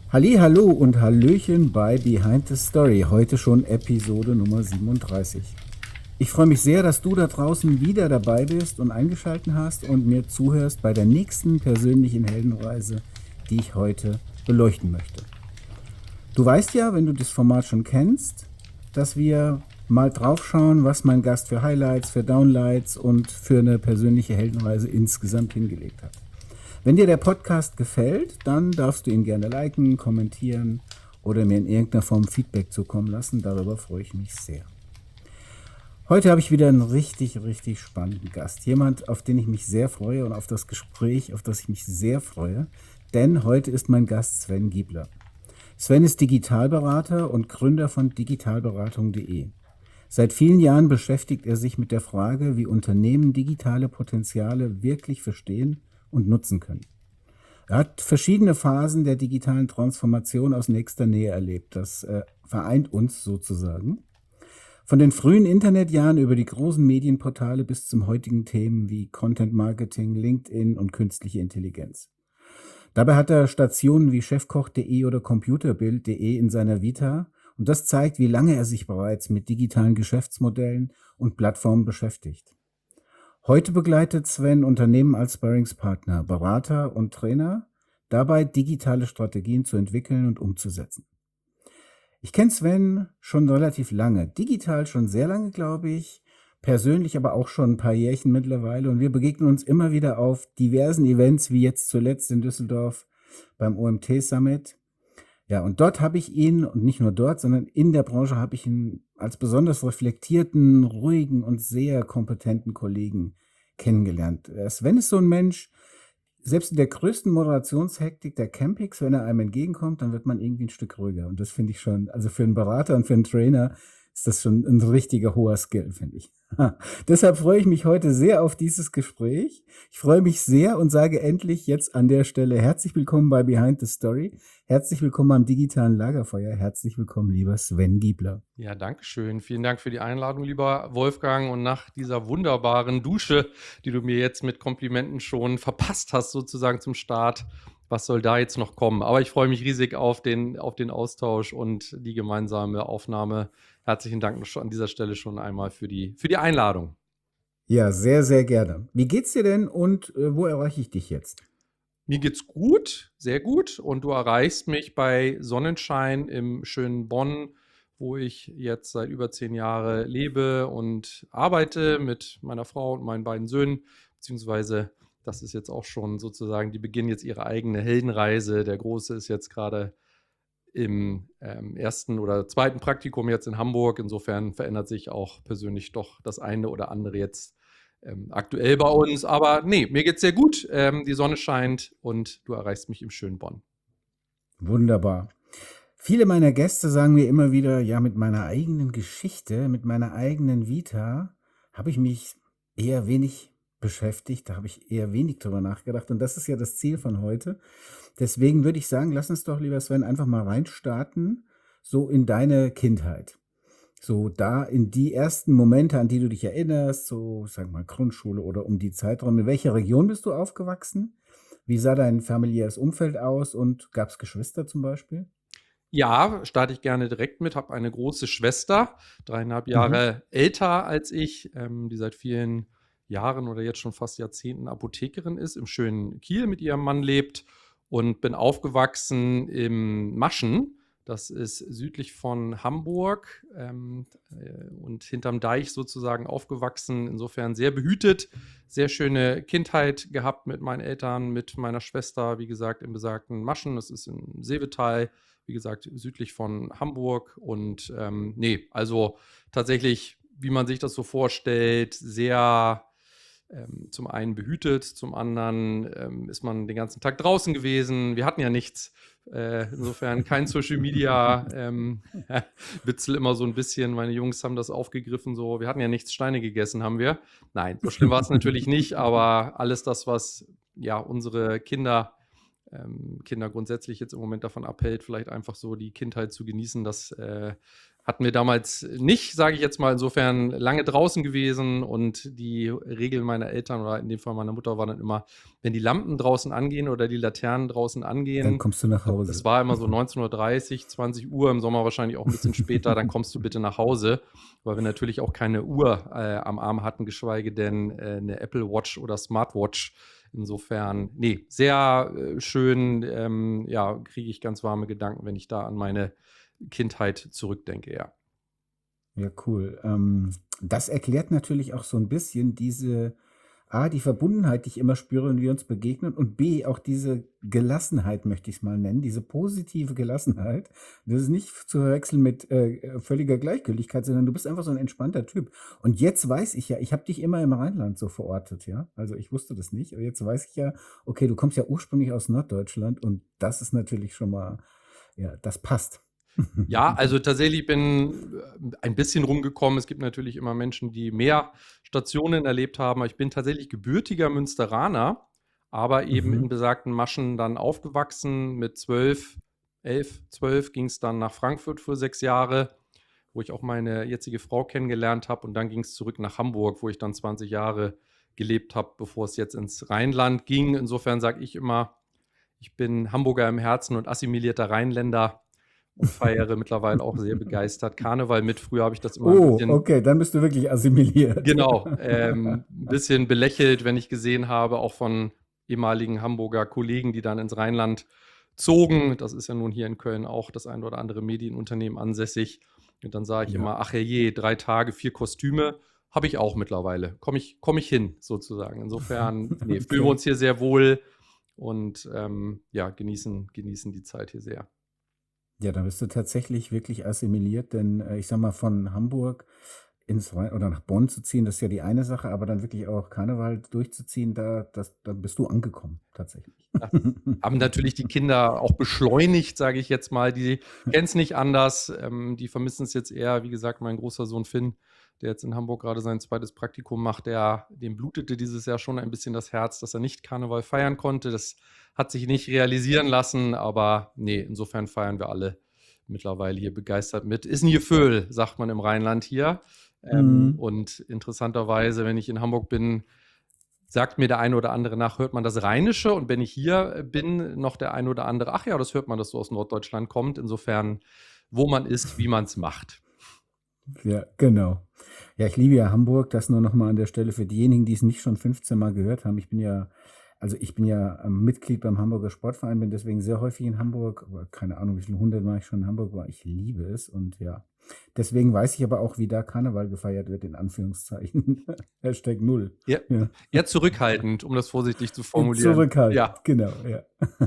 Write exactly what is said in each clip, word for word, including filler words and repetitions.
Halli, hallo und Hallöchen bei Behind the Story. Heute schon Episode Nummer siebenunddreißig. Ich freue mich sehr, dass du da draußen wieder dabei bist und eingeschaltet hast und mir zuhörst bei der nächsten persönlichen Heldenreise, die ich heute beleuchten möchte. Du weißt ja, wenn du das Format schon kennst, dass wir mal drauf schauen, was mein Gast für Highlights, für Downlights und für eine persönliche Heldenreise insgesamt hingelegt hat. Wenn dir der Podcast gefällt, dann darfst du ihn gerne liken, kommentieren oder mir in irgendeiner Form Feedback zukommen lassen. Darüber freue ich mich sehr. Heute habe ich wieder einen richtig, richtig spannenden Gast. Jemand, auf den ich mich sehr freue und auf das Gespräch, auf das ich mich sehr freue. Denn heute ist mein Gast Sven Giebler. Sven ist Digitalberater und Gründer von digitalberatung punkt de. Seit vielen Jahren beschäftigt er sich mit der Frage, wie Unternehmen digitale Potenziale wirklich verstehen und nutzen können. Er hat verschiedene Phasen der digitalen Transformation aus nächster Nähe erlebt. Das äh, vereint uns sozusagen. Von den frühen Internetjahren über die großen Medienportale bis zum heutigen Themen wie Content Marketing, LinkedIn und künstliche Intelligenz. Dabei hat er Stationen wie chefkoch punkt de oder computerbild punkt de in seiner Vita und das zeigt, wie lange er sich bereits mit digitalen Geschäftsmodellen und Plattformen beschäftigt. Heute begleitet Sven Unternehmen als Sparringspartner, Berater und Trainer, dabei digitale Strategien zu entwickeln und umzusetzen. Ich kenne Sven schon relativ lange, digital schon sehr lange, glaube ich, persönlich aber auch schon ein paar Jährchen mittlerweile und wir begegnen uns immer wieder auf diversen Events, wie jetzt zuletzt in Düsseldorf beim O M T Summit. Ja, und dort habe ich ihn, und nicht nur dort, sondern in der Branche habe ich ihn als besonders reflektierten, ruhigen und sehr kompetenten Kollegen kennengelernt. Äh, Sven ist so ein Mensch, selbst in der größten Moderationshektik der Campings, wenn er einem entgegenkommt, dann wird man irgendwie ein Stück ruhiger. Und das finde ich schon, also für einen Berater und für einen Trainer ist das schon ein richtiger hoher Skill, finde ich. Deshalb freue ich mich heute sehr auf dieses Gespräch. Ich freue mich sehr und sage endlich jetzt an der Stelle herzlich willkommen bei Behind the Story. Herzlich willkommen am digitalen Lagerfeuer. Herzlich willkommen, lieber Sven Giebler. Ja, danke schön. Vielen Dank für die Einladung, lieber Wolfgang. Und nach dieser wunderbaren Dusche, die du mir jetzt mit Komplimenten schon verpasst hast, sozusagen zum Start, was soll da jetzt noch kommen? Aber ich freue mich riesig auf den, auf den Austausch und die gemeinsame Aufnahme. Herzlichen Dank schon an dieser Stelle schon einmal für die, für die Einladung. Ja, sehr, sehr gerne. Wie geht's dir denn und äh, wo erreiche ich dich jetzt? Mir geht's gut, sehr gut. Und du erreichst mich bei Sonnenschein im schönen Bonn, wo ich jetzt seit über zehn Jahren lebe und arbeite mit meiner Frau und meinen beiden Söhnen. Beziehungsweise, das ist jetzt auch schon sozusagen, die beginnen jetzt ihre eigene Heldenreise. Der Große ist jetzt gerade im ähm, ersten oder zweiten Praktikum jetzt in Hamburg. Insofern verändert sich auch persönlich doch das eine oder andere jetzt ähm, aktuell bei uns. Aber nee, mir geht's sehr gut. Ähm, die Sonne scheint und du erreichst mich im schönen Bonn. Wunderbar. Viele meiner Gäste sagen mir immer wieder, ja, mit meiner eigenen Geschichte, mit meiner eigenen Vita habe ich mich eher wenig beschäftigt, da habe ich eher wenig drüber nachgedacht und das ist ja das Ziel von heute. Deswegen würde ich sagen, lass uns doch, lieber Sven, einfach mal reinstarten, so in deine Kindheit. So da in die ersten Momente, an die du dich erinnerst, so, sag mal, Grundschule oder um die Zeitraum. In welcher Region bist du aufgewachsen? Wie sah dein familiäres Umfeld aus und gab es Geschwister zum Beispiel? Ja, starte ich gerne direkt mit. Habe eine große Schwester, dreieinhalb Mhm. Jahre älter als ich, ähm, die seit vielen Jahren oder jetzt schon fast Jahrzehnten Apothekerin ist, im schönen Kiel mit ihrem Mann lebt und bin aufgewachsen im Maschen. Das ist südlich von Hamburg ähm, äh, und hinterm Deich sozusagen aufgewachsen. Insofern sehr behütet, sehr schöne Kindheit gehabt mit meinen Eltern, mit meiner Schwester, wie gesagt, im besagten Maschen. Das ist im Seevetal, wie gesagt, südlich von Hamburg. Und ähm, nee, also tatsächlich, wie man sich das so vorstellt, sehr ähm, zum einen behütet, zum anderen ähm, ist man den ganzen Tag draußen gewesen. Wir hatten ja nichts. Äh, insofern kein Social Media. Ähm, Witzel immer so ein bisschen. Meine Jungs haben das aufgegriffen. So, wir hatten ja nichts, Steine gegessen haben wir. Nein, so schlimm war es natürlich nicht, aber alles das, was ja unsere Kinder ähm, Kinder grundsätzlich jetzt im Moment davon abhält, vielleicht einfach so die Kindheit zu genießen. Das äh, hatten wir damals nicht, sage ich jetzt mal. Insofern lange draußen gewesen und die Regel meiner Eltern oder in dem Fall meiner Mutter war dann immer, wenn die Lampen draußen angehen oder die Laternen draußen Dann angehen, kommst du nach ich glaube, das Hause. war immer so neunzehn Uhr dreißig, zwanzig Uhr, im Sommer wahrscheinlich auch ein bisschen später, dann kommst du bitte nach Hause, weil wir natürlich auch keine Uhr äh, am Arm hatten, geschweige denn äh, eine Apple Watch oder Smartwatch. Insofern, nee, sehr äh, schön, ähm, ja, kriege ich ganz warme Gedanken, wenn ich da an meine Kindheit zurückdenke, ja. Ja, cool. Ähm, das erklärt natürlich auch so ein bisschen diese A, die Verbundenheit, die ich immer spüre, wenn wir uns begegnen, und B, auch diese Gelassenheit, möchte ich es mal nennen, diese positive Gelassenheit. Das ist nicht zu verwechseln mit äh, völliger Gleichgültigkeit, sondern du bist einfach so ein entspannter Typ. Und jetzt weiß ich ja, ich habe dich immer im Rheinland so verortet, ja. Also ich wusste das nicht, aber jetzt weiß ich ja, okay, du kommst ja ursprünglich aus Norddeutschland und das ist natürlich schon mal, ja, das passt. Ja, also tatsächlich bin äh, ein bisschen rumgekommen. Es gibt natürlich immer Menschen, die mehr Stationen erlebt haben. Ich bin tatsächlich gebürtiger Münsteraner, aber eben in Mhm. besagten Maschen dann aufgewachsen. Mit zwölf, elf, zwölf ging es dann nach Frankfurt für sechs Jahre, wo ich auch meine jetzige Frau kennengelernt habe. Und dann ging es zurück nach Hamburg, wo ich dann zwanzig Jahre gelebt habe, bevor es jetzt ins Rheinland ging. Insofern sage ich immer, ich bin Hamburger im Herzen und assimilierter Rheinländer und feiere mittlerweile auch sehr begeistert Karneval mit. Früher habe ich das immer ein Oh, bisschen, okay, dann bist du wirklich assimiliert. genau, ähm, ein bisschen belächelt, wenn ich gesehen habe, auch von ehemaligen Hamburger Kollegen, die dann ins Rheinland zogen. Das ist ja nun hier in Köln auch das ein oder andere Medienunternehmen ansässig. Und dann sage ich Ja, immer, ach herrje, drei Tage, vier Kostüme, habe ich auch mittlerweile. Komme ich, komm ich hin, sozusagen. Insofern, nee, fühlen wir okay. uns hier sehr wohl und ähm, ja, genießen, genießen die Zeit hier sehr. Ja, dann bist du tatsächlich wirklich assimiliert, denn äh, ich sag mal, von Hamburg ins Rhein oder nach Bonn zu ziehen, das ist ja die eine Sache, aber dann wirklich auch Karneval durchzuziehen, da, das, da bist du angekommen, tatsächlich. Das haben natürlich die Kinder auch beschleunigt, sage ich jetzt mal. Die kennen es nicht anders. Ähm, die vermissen es jetzt eher. Wie gesagt, mein großer Sohn Finn, der jetzt in Hamburg gerade sein zweites Praktikum macht, der, dem blutete dieses Jahr schon ein bisschen das Herz, dass er nicht Karneval feiern konnte. Das hat sich nicht realisieren lassen, aber nee, insofern feiern wir alle mittlerweile hier begeistert mit. Ist ein Gefühl, sagt man im Rheinland hier. Ähm, Mhm. und interessanterweise, wenn ich in Hamburg bin, sagt mir der eine oder andere nach, hört man das Rheinische, und wenn ich hier bin, noch der eine oder andere, ach ja, das hört man, dass du aus Norddeutschland kommt. Insofern, wo man ist, wie man es macht. Ja, genau. Ja, ich liebe ja Hamburg. Das nur noch mal an der Stelle für diejenigen, die es nicht schon fünfzehn Mal gehört haben. Ich bin ja, also ich bin ja ähm, Mitglied beim Hamburger Sportverein, bin deswegen sehr häufig in Hamburg. Aber keine Ahnung, wie viele hundert Mal ich schon in Hamburg war. Ich liebe es und ja. Deswegen weiß ich aber auch, wie da Karneval gefeiert wird, in Anführungszeichen. Hashtag null. Ja, Ja. eher zurückhaltend, um das vorsichtig zu formulieren. Zurückhaltend, Ja. genau, ja.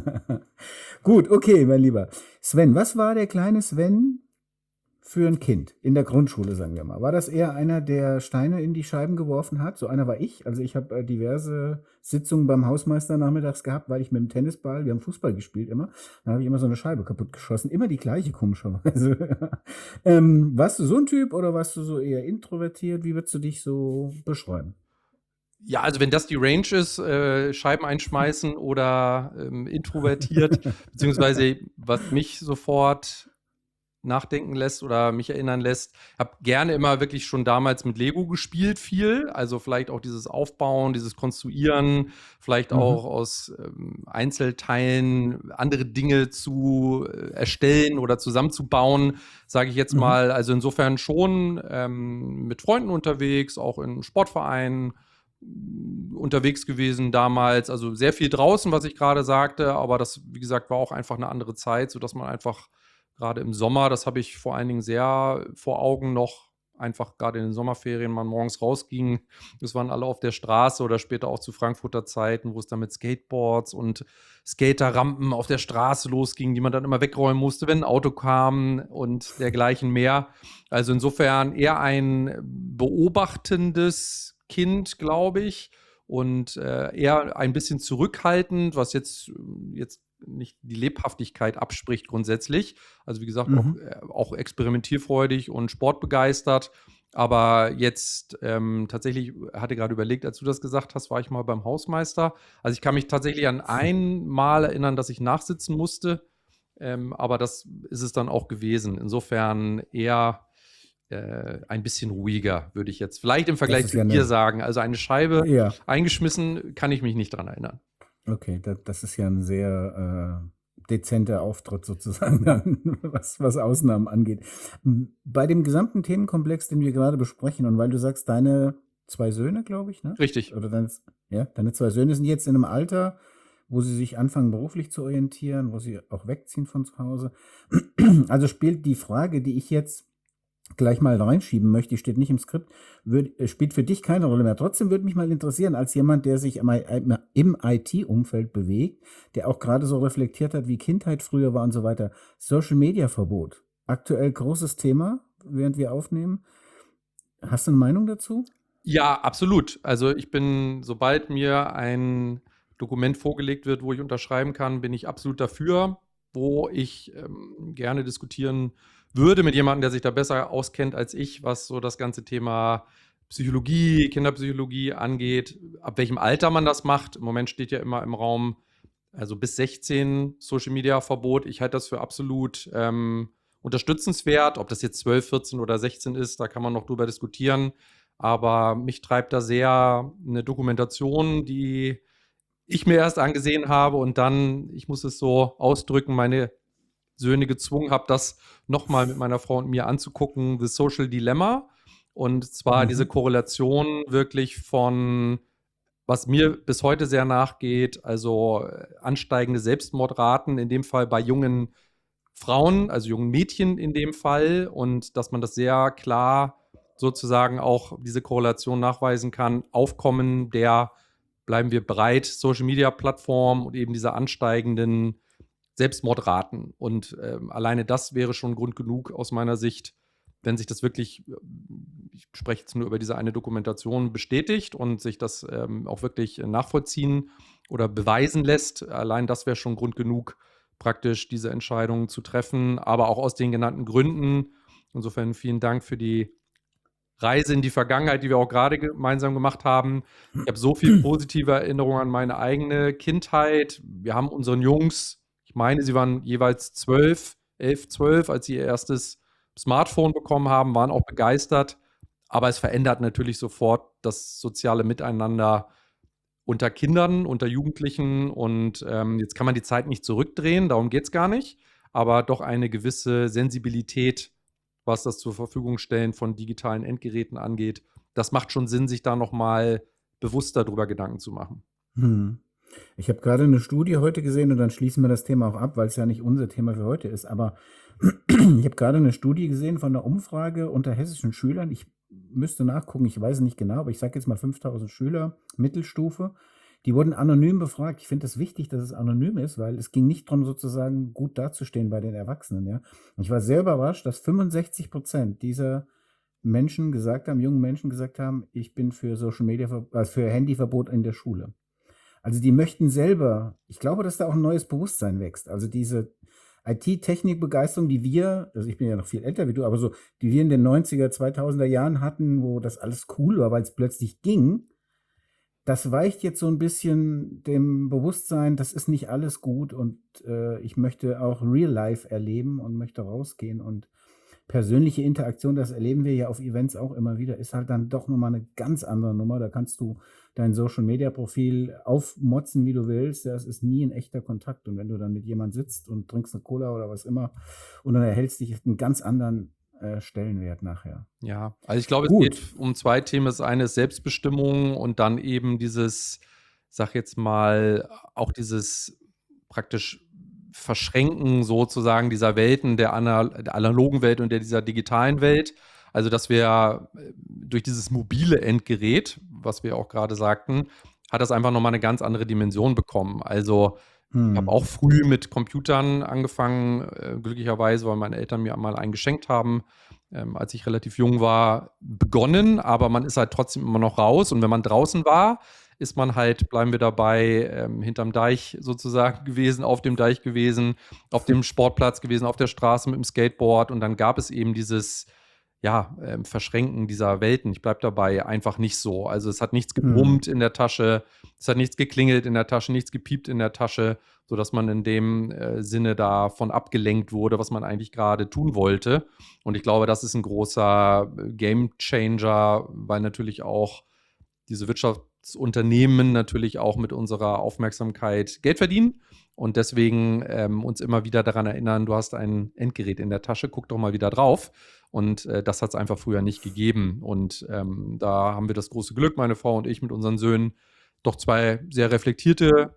Gut, okay, mein Lieber. Sven, was war der kleine Sven für ein Kind in der Grundschule, sagen wir mal? War das eher einer, der Steine in die Scheiben geworfen hat? So einer war ich. Also ich habe äh, diverse Sitzungen beim Hausmeister nachmittags gehabt, weil ich mit dem Tennisball, wir haben Fußball gespielt immer, dann habe ich immer so eine Scheibe kaputt geschossen. Immer die gleiche, komischerweise. ähm, warst du so ein Typ oder warst du so eher introvertiert? Wie würdest du dich so beschreiben? Ja, also wenn das die Range ist, äh, Scheiben einschmeißen oder ähm, introvertiert, beziehungsweise was mich sofort nachdenken lässt oder mich erinnern lässt. Habe gerne immer wirklich schon damals mit Lego gespielt, viel. Also vielleicht auch dieses Aufbauen, dieses Konstruieren, vielleicht auch Mhm. aus ähm, Einzelteilen andere Dinge zu äh, erstellen oder zusammenzubauen, sage ich jetzt Mhm. mal. Also insofern schon ähm, mit Freunden unterwegs, auch in Sportvereinen mh, unterwegs gewesen damals. Also sehr viel draußen, was ich gerade sagte, aber das, wie gesagt, war auch einfach eine andere Zeit, sodass man einfach gerade im Sommer, das habe ich vor allen Dingen sehr vor Augen noch, einfach gerade in den Sommerferien, man morgens rausging. Es waren alle auf der Straße oder später auch zu Frankfurter Zeiten, wo es dann mit Skateboards und Skaterrampen auf der Straße losging, die man dann immer wegräumen musste, wenn ein Auto kam und dergleichen mehr. Also insofern eher ein beobachtendes Kind, glaube ich, und äh, eher ein bisschen zurückhaltend, was jetzt, jetzt nicht die Lebhaftigkeit abspricht grundsätzlich. Also wie gesagt, auch, Mhm. äh, auch experimentierfreudig und sportbegeistert. Aber jetzt ähm, tatsächlich, hatte gerade überlegt, als du das gesagt hast, war ich mal beim Hausmeister. Also ich kann mich tatsächlich an ein Mal erinnern, dass ich nachsitzen musste. Ähm, aber das ist es dann auch gewesen. Insofern eher äh, ein bisschen ruhiger, würde ich jetzt vielleicht im Das Vergleich ist zu ja dir eine, sagen. Also eine Scheibe ja, eingeschmissen, kann ich mich nicht dran erinnern. okay, da, das ist ja ein sehr äh, dezenter Auftritt sozusagen, dann, was, was Ausnahmen angeht. M, Bei dem gesamten Themenkomplex, den wir gerade besprechen, und weil du sagst, deine zwei Söhne, glaube ich, ne? Richtig. Oder deine, ja, deine zwei Söhne sind jetzt in einem Alter, wo sie sich anfangen, beruflich zu orientieren, wo sie auch wegziehen von zu Hause. Also spielt die Frage, die ich jetzt gleich mal reinschieben möchte, die steht nicht im Skript, würd, äh, spielt für dich keine Rolle mehr. Trotzdem würde mich mal interessieren, als jemand, der sich im, I- im I T-Umfeld bewegt, der auch gerade so reflektiert hat, wie Kindheit früher war und so weiter. Social-Media-Verbot. Aktuell großes Thema, während wir aufnehmen. Hast du eine Meinung dazu? Ja, absolut. Also ich bin, sobald mir ein Dokument vorgelegt wird, wo ich unterschreiben kann, bin ich absolut dafür. Wo ich ähm, gerne diskutieren würde mit jemandem, der sich da besser auskennt als ich, was so das ganze Thema Psychologie, Kinderpsychologie angeht, ab welchem Alter man das macht. Im Moment steht ja immer im Raum, also bis sechzehn Social Media Verbot. Ich halte das für absolut ähm, unterstützenswert. Ob das jetzt zwölf, vierzehn oder sechzehn ist, da kann man noch drüber diskutieren. Aber mich treibt da sehr eine Dokumentation, die ich mir erst angesehen habe und dann, ich muss es so ausdrücken, meine Söhne gezwungen habe, das nochmal mit meiner Frau und mir anzugucken, The Social Dilemma. Und zwar diese Mhm. Korrelation wirklich von, was mir bis heute sehr nachgeht, also äh, ansteigende Selbstmordraten, in dem Fall bei jungen Frauen, also jungen Mädchen in dem Fall, und dass man das sehr klar sozusagen auch diese Korrelation nachweisen kann, Aufkommen der, bleiben wir breit, Social-Media-Plattformen und eben diese ansteigenden Selbstmordraten. Und ähm, alleine das wäre schon Grund genug aus meiner Sicht, wenn sich das wirklich, äh, ich spreche jetzt nur über diese eine Dokumentation, bestätigt und sich das ähm, auch wirklich nachvollziehen oder beweisen lässt. Allein das wäre schon Grund genug, praktisch diese Entscheidung zu treffen, aber auch aus den genannten Gründen. Insofern vielen Dank für die Reise in die Vergangenheit, die wir auch gerade gemeinsam gemacht haben. Ich habe so viel positive Erinnerungen an meine eigene Kindheit. Wir haben unseren Jungs, ich meine, sie waren jeweils zwölf, elf, zwölf, als sie ihr erstes Smartphone bekommen haben, waren auch begeistert. Aber es verändert natürlich sofort das soziale Miteinander unter Kindern, unter Jugendlichen. Und ähm, jetzt kann man die Zeit nicht zurückdrehen, darum geht es gar nicht. Aber doch eine gewisse Sensibilität, was das zur Verfügung stellen von digitalen Endgeräten angeht. Das macht schon Sinn, sich da nochmal bewusster drüber Gedanken zu machen. Hm. Ich habe gerade eine Studie heute gesehen und dann schließen wir das Thema auch ab, weil es ja nicht unser Thema für heute ist. Aber ich habe gerade eine Studie gesehen von einer Umfrage unter hessischen Schülern. Ich müsste nachgucken, ich weiß es nicht genau, aber ich sage jetzt mal fünftausend Schüler, Mittelstufe. Die wurden anonym befragt. Ich finde es das wichtig, dass es anonym ist, weil es ging nicht darum, sozusagen gut dazustehen bei den Erwachsenen. Ja? Und ich war sehr überrascht, dass fünfundsechzig Prozent dieser Menschen gesagt haben, jungen Menschen gesagt haben, ich bin für Social Media, äh, für Handyverbot in der Schule. Also die möchten selber, ich glaube, dass da auch ein neues Bewusstsein wächst. Also diese I T-Technik-Begeisterung, die wir, also ich bin ja noch viel älter wie du, aber so, die wir in den neunziger, zweitausender Jahren hatten, wo das alles cool war, weil es plötzlich ging, das weicht jetzt so ein bisschen dem Bewusstsein, das ist nicht alles gut und äh, ich möchte auch Real Life erleben und möchte rausgehen und persönliche Interaktion, das erleben wir ja auf Events auch immer wieder, ist halt dann doch nochmal eine ganz andere Nummer. Da kannst du dein Social-Media-Profil aufmotzen, wie du willst. Das ist nie ein echter Kontakt. Und wenn du dann mit jemand sitzt und trinkst eine Cola oder was immer und dann erhältst dich einen ganz anderen äh, Stellenwert nachher. Ja, also ich glaube, es Gut. geht um zwei Themen. Das eine ist Selbstbestimmung und dann eben dieses, sag jetzt mal, auch dieses praktisch Verschränken sozusagen dieser Welten, der, ana der analogen Welt und der dieser digitalen Welt. Also, dass wir durch dieses mobile Endgerät, was wir auch gerade sagten, hat das einfach nochmal eine ganz andere Dimension bekommen. Also, ich habe Hm. auch früh mit Computern angefangen, äh, glücklicherweise, weil meine Eltern mir mal einen geschenkt haben, ähm, als ich relativ jung war, begonnen. Aber man ist halt trotzdem immer noch raus. Und wenn man draußen war, ist man halt, bleiben wir dabei, ähm, hinterm Deich sozusagen gewesen, auf dem Deich gewesen, auf dem Sportplatz gewesen, auf der Straße mit dem Skateboard. Und dann gab es eben dieses, ja, ähm, Verschränken dieser Welten, ich bleibe dabei, einfach nicht so. Also es hat nichts Hm. gebrummt in der Tasche, es hat nichts geklingelt in der Tasche, nichts gepiept in der Tasche, sodass man in dem äh, Sinne davon abgelenkt wurde, was man eigentlich gerade tun wollte. Und ich glaube, das ist ein großer Game Changer, weil natürlich auch diese Wirtschaftsunternehmen natürlich auch mit unserer Aufmerksamkeit Geld verdienen und deswegen ähm, uns immer wieder daran erinnern, du hast ein Endgerät in der Tasche, guck doch mal wieder drauf. Und äh, das hat es einfach früher nicht gegeben. Und ähm, da haben wir das große Glück, meine Frau und ich mit unseren Söhnen, doch zwei sehr reflektierte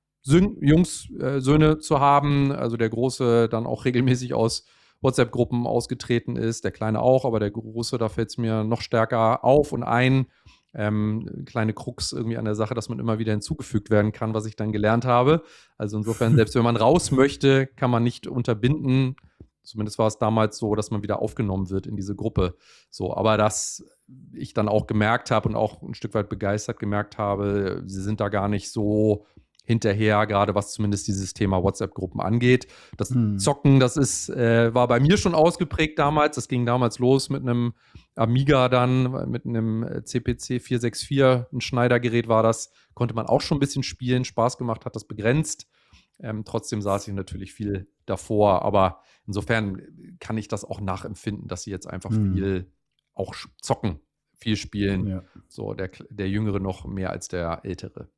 Sön Jungs, äh, Söhne zu haben. Also der Große dann auch regelmäßig aus WhatsApp-Gruppen ausgetreten ist, der Kleine auch, aber der Große, da fällt es mir noch stärker auf und ein. Ähm, kleine Krux irgendwie an der Sache, dass man immer wieder hinzugefügt werden kann, was ich dann gelernt habe. Also insofern, selbst wenn man raus möchte, kann man nicht unterbinden. Zumindest war es damals so, dass man wieder aufgenommen wird in diese Gruppe. So, aber dass ich dann auch gemerkt habe und auch ein Stück weit begeistert gemerkt habe, sie sind da gar nicht so hinterher, gerade was zumindest dieses Thema WhatsApp-Gruppen angeht. Das Hm. Zocken, das ist, äh, war bei mir schon ausgeprägt damals. Das ging damals los mit einem Amiga dann, mit einem C P C vier sechs vier, ein Schneidergerät war das, konnte man auch schon ein bisschen spielen, Spaß gemacht, hat das begrenzt. Ähm, trotzdem saß ich natürlich viel davor, aber insofern kann ich das auch nachempfinden, dass sie jetzt einfach Hm. viel auch zocken, viel spielen. Ja. So, der, der Jüngere noch mehr als der Ältere.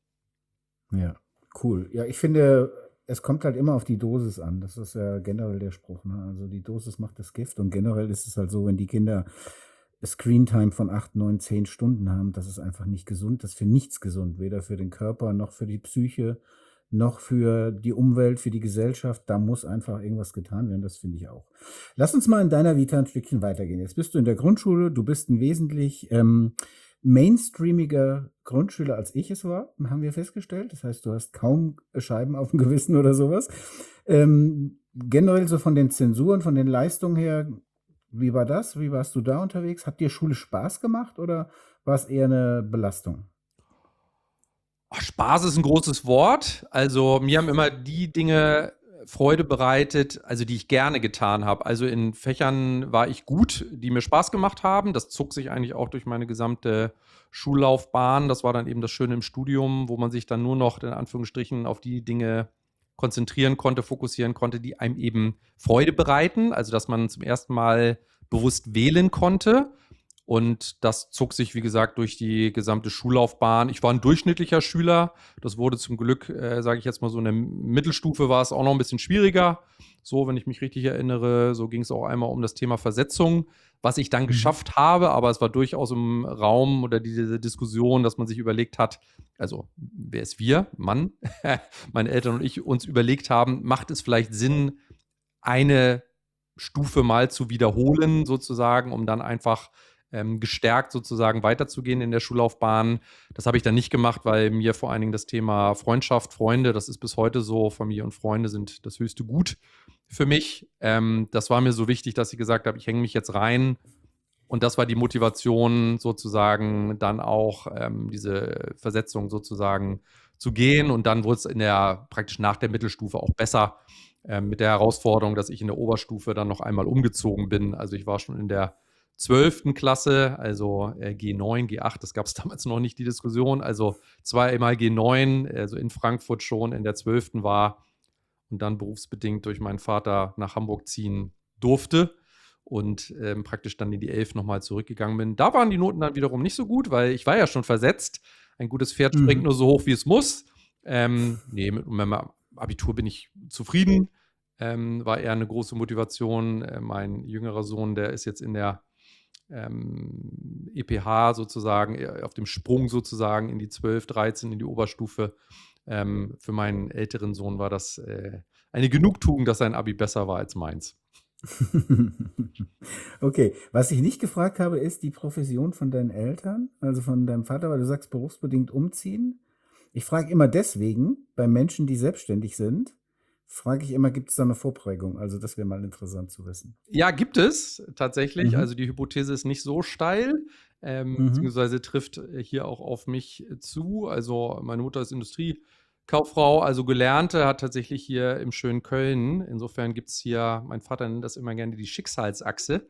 Ja, cool. Ja, ich finde, es kommt halt immer auf die Dosis an. Das ist ja generell der Spruch, ne? Also die Dosis macht das Gift und generell ist es halt so, wenn die Kinder Screentime von acht, neun, zehn Stunden haben, das ist einfach nicht gesund. Das ist für nichts gesund, weder für den Körper noch für die Psyche noch für die Umwelt, für die Gesellschaft. Da muss einfach irgendwas getan werden, das finde ich auch. Lass uns mal in deiner Vita ein Stückchen weitergehen. Jetzt bist du in der Grundschule, du bist ein wesentlich ähm, mainstreamiger Grundschüler, als ich es war, haben wir festgestellt. Das heißt, du hast kaum Scheiben auf dem Gewissen oder sowas. Ähm, generell so von den Zensuren, von den Leistungen her, wie war das? Wie warst du da unterwegs? Hat dir Schule Spaß gemacht oder war es eher eine Belastung? Ach, Spaß ist ein großes Wort. Also mir haben immer die Dinge Freude bereitet, also die ich gerne getan habe. Also in Fächern war ich gut, die mir Spaß gemacht haben. Das zog sich eigentlich auch durch meine gesamte Schullaufbahn. Das war dann eben das Schöne im Studium, wo man sich dann nur noch in Anführungsstrichen auf die Dinge konzentrieren konnte, fokussieren konnte, die einem eben Freude bereiten. Also dass man zum ersten Mal bewusst wählen konnte. Und das zog sich, wie gesagt, durch die gesamte Schullaufbahn. Ich war ein durchschnittlicher Schüler. Das wurde zum Glück, äh, sage ich jetzt mal so, in der Mittelstufe war es auch noch ein bisschen schwieriger. So, wenn ich mich richtig erinnere, so ging es auch einmal um das Thema Versetzung, was ich dann Mhm. geschafft habe. Aber es war durchaus im Raum oder diese Diskussion, dass man sich überlegt hat, also wer ist wir, Mann, meine Eltern und ich uns überlegt haben, macht es vielleicht Sinn, eine Stufe mal zu wiederholen, sozusagen, um dann einfach ähm, gestärkt sozusagen weiterzugehen in der Schullaufbahn. Das habe ich dann nicht gemacht, weil mir vor allen Dingen das Thema Freundschaft, Freunde, das ist bis heute so, Familie und Freunde sind das höchste Gut für mich. Ähm, das war mir so wichtig, dass ich gesagt habe, ich hänge mich jetzt rein. Und das war die Motivation sozusagen, dann auch ähm, diese Versetzung sozusagen zu gehen. Und dann wurde es in der, praktisch nach der Mittelstufe auch besser, ähm, mit der Herausforderung, dass ich in der Oberstufe dann noch einmal umgezogen bin. Also ich war schon in der zwölften Klasse, also äh, G neun, G acht, das gab es damals noch nicht, die Diskussion. Also zweimal G neun, also in Frankfurt schon in der zwölften war und dann berufsbedingt durch meinen Vater nach Hamburg ziehen durfte und ähm, praktisch dann in die elf nochmal zurückgegangen bin. Da waren die Noten dann wiederum nicht so gut, weil ich war ja schon versetzt. Ein gutes Pferd springt Mhm. nur so hoch, wie es muss. Ähm, nee, mit meinem Abitur bin ich zufrieden. Ähm, war eher eine große Motivation. Äh, mein jüngerer Sohn, der ist jetzt in der ähm, E P H sozusagen, äh, auf dem Sprung sozusagen in die zwölf, dreizehn, in die Oberstufe. Ähm, für meinen älteren Sohn war das äh, eine Genugtuung, dass sein Abi besser war als meins. Okay, was ich nicht gefragt habe, ist die Profession von deinen Eltern, also von deinem Vater, weil du sagst, berufsbedingt umziehen. Ich frage immer deswegen, bei Menschen, die selbstständig sind, frage ich immer, gibt es da eine Vorprägung? Also das wäre mal interessant zu wissen. Ja, gibt es tatsächlich. Mhm. Also die Hypothese ist nicht so steil, ähm, Mhm. beziehungsweise trifft äh, hier auch auf mich äh, zu. Also meine Mutter ist Industriekauffrau, also Gelernte, hat tatsächlich hier im schönen Köln. Insofern gibt es hier, mein Vater nennt das immer gerne die Schicksalsachse.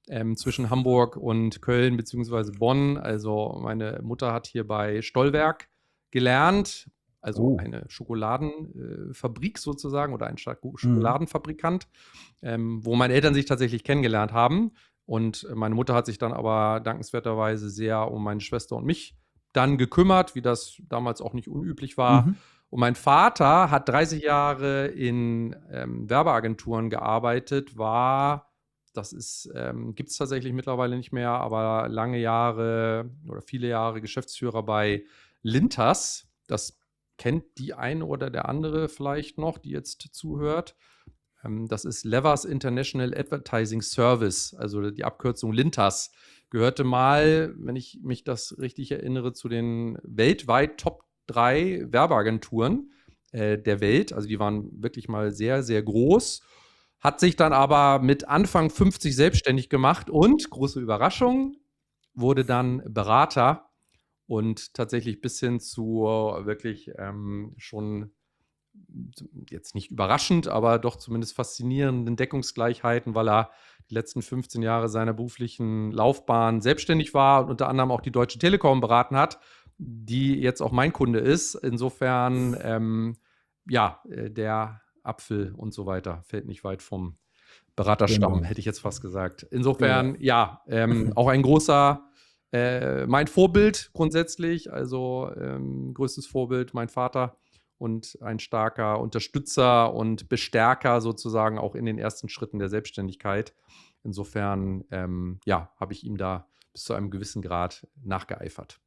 ähm, zwischen Hamburg und Köln beziehungsweise Bonn. Also meine Mutter hat hier bei Stollwerk gelernt, also Oh. eine Schokoladenfabrik sozusagen oder ein Schak- Mhm. Schokoladenfabrikant, ähm, wo meine Eltern sich tatsächlich kennengelernt haben. Und meine Mutter hat sich dann aber dankenswerterweise sehr um meine Schwester und mich dann gekümmert, wie das damals auch nicht unüblich war. Mhm. Und mein Vater hat dreißig Jahre in ähm, Werbeagenturen gearbeitet, war, das ist, ähm, gibt es tatsächlich mittlerweile nicht mehr, aber lange Jahre oder viele Jahre Geschäftsführer bei Lintas. Das kennt die eine oder der andere vielleicht noch, die jetzt zuhört. Ähm, das ist Levers International Advertising Service, also die Abkürzung Lintas. Gehörte mal, wenn ich mich das richtig erinnere, zu den weltweit Top drei Werbeagenturen äh, der Welt. Also die waren wirklich mal sehr, sehr groß. Hat sich dann aber mit Anfang fünfzig selbstständig gemacht und, große Überraschung, wurde dann Berater und tatsächlich bis hin zu wirklich ähm, schon jetzt nicht überraschend, aber doch zumindest faszinierenden Deckungsgleichheiten, weil er die letzten fünfzehn Jahre seiner beruflichen Laufbahn selbstständig war und unter anderem auch die Deutsche Telekom beraten hat, die jetzt auch mein Kunde ist. Insofern, ähm, ja, äh, der Apfel und so weiter fällt nicht weit vom Den Beraterstamm, Baum. hätte ich jetzt fast gesagt. Ja. Insofern, ja, ähm, auch ein großer, äh, mein Vorbild grundsätzlich, also ähm, größtes Vorbild, mein Vater und ein starker Unterstützer und Bestärker sozusagen auch in den ersten Schritten der Selbstständigkeit. Insofern, ähm, ja, habe ich ihm da bis zu einem gewissen Grad nachgeeifert.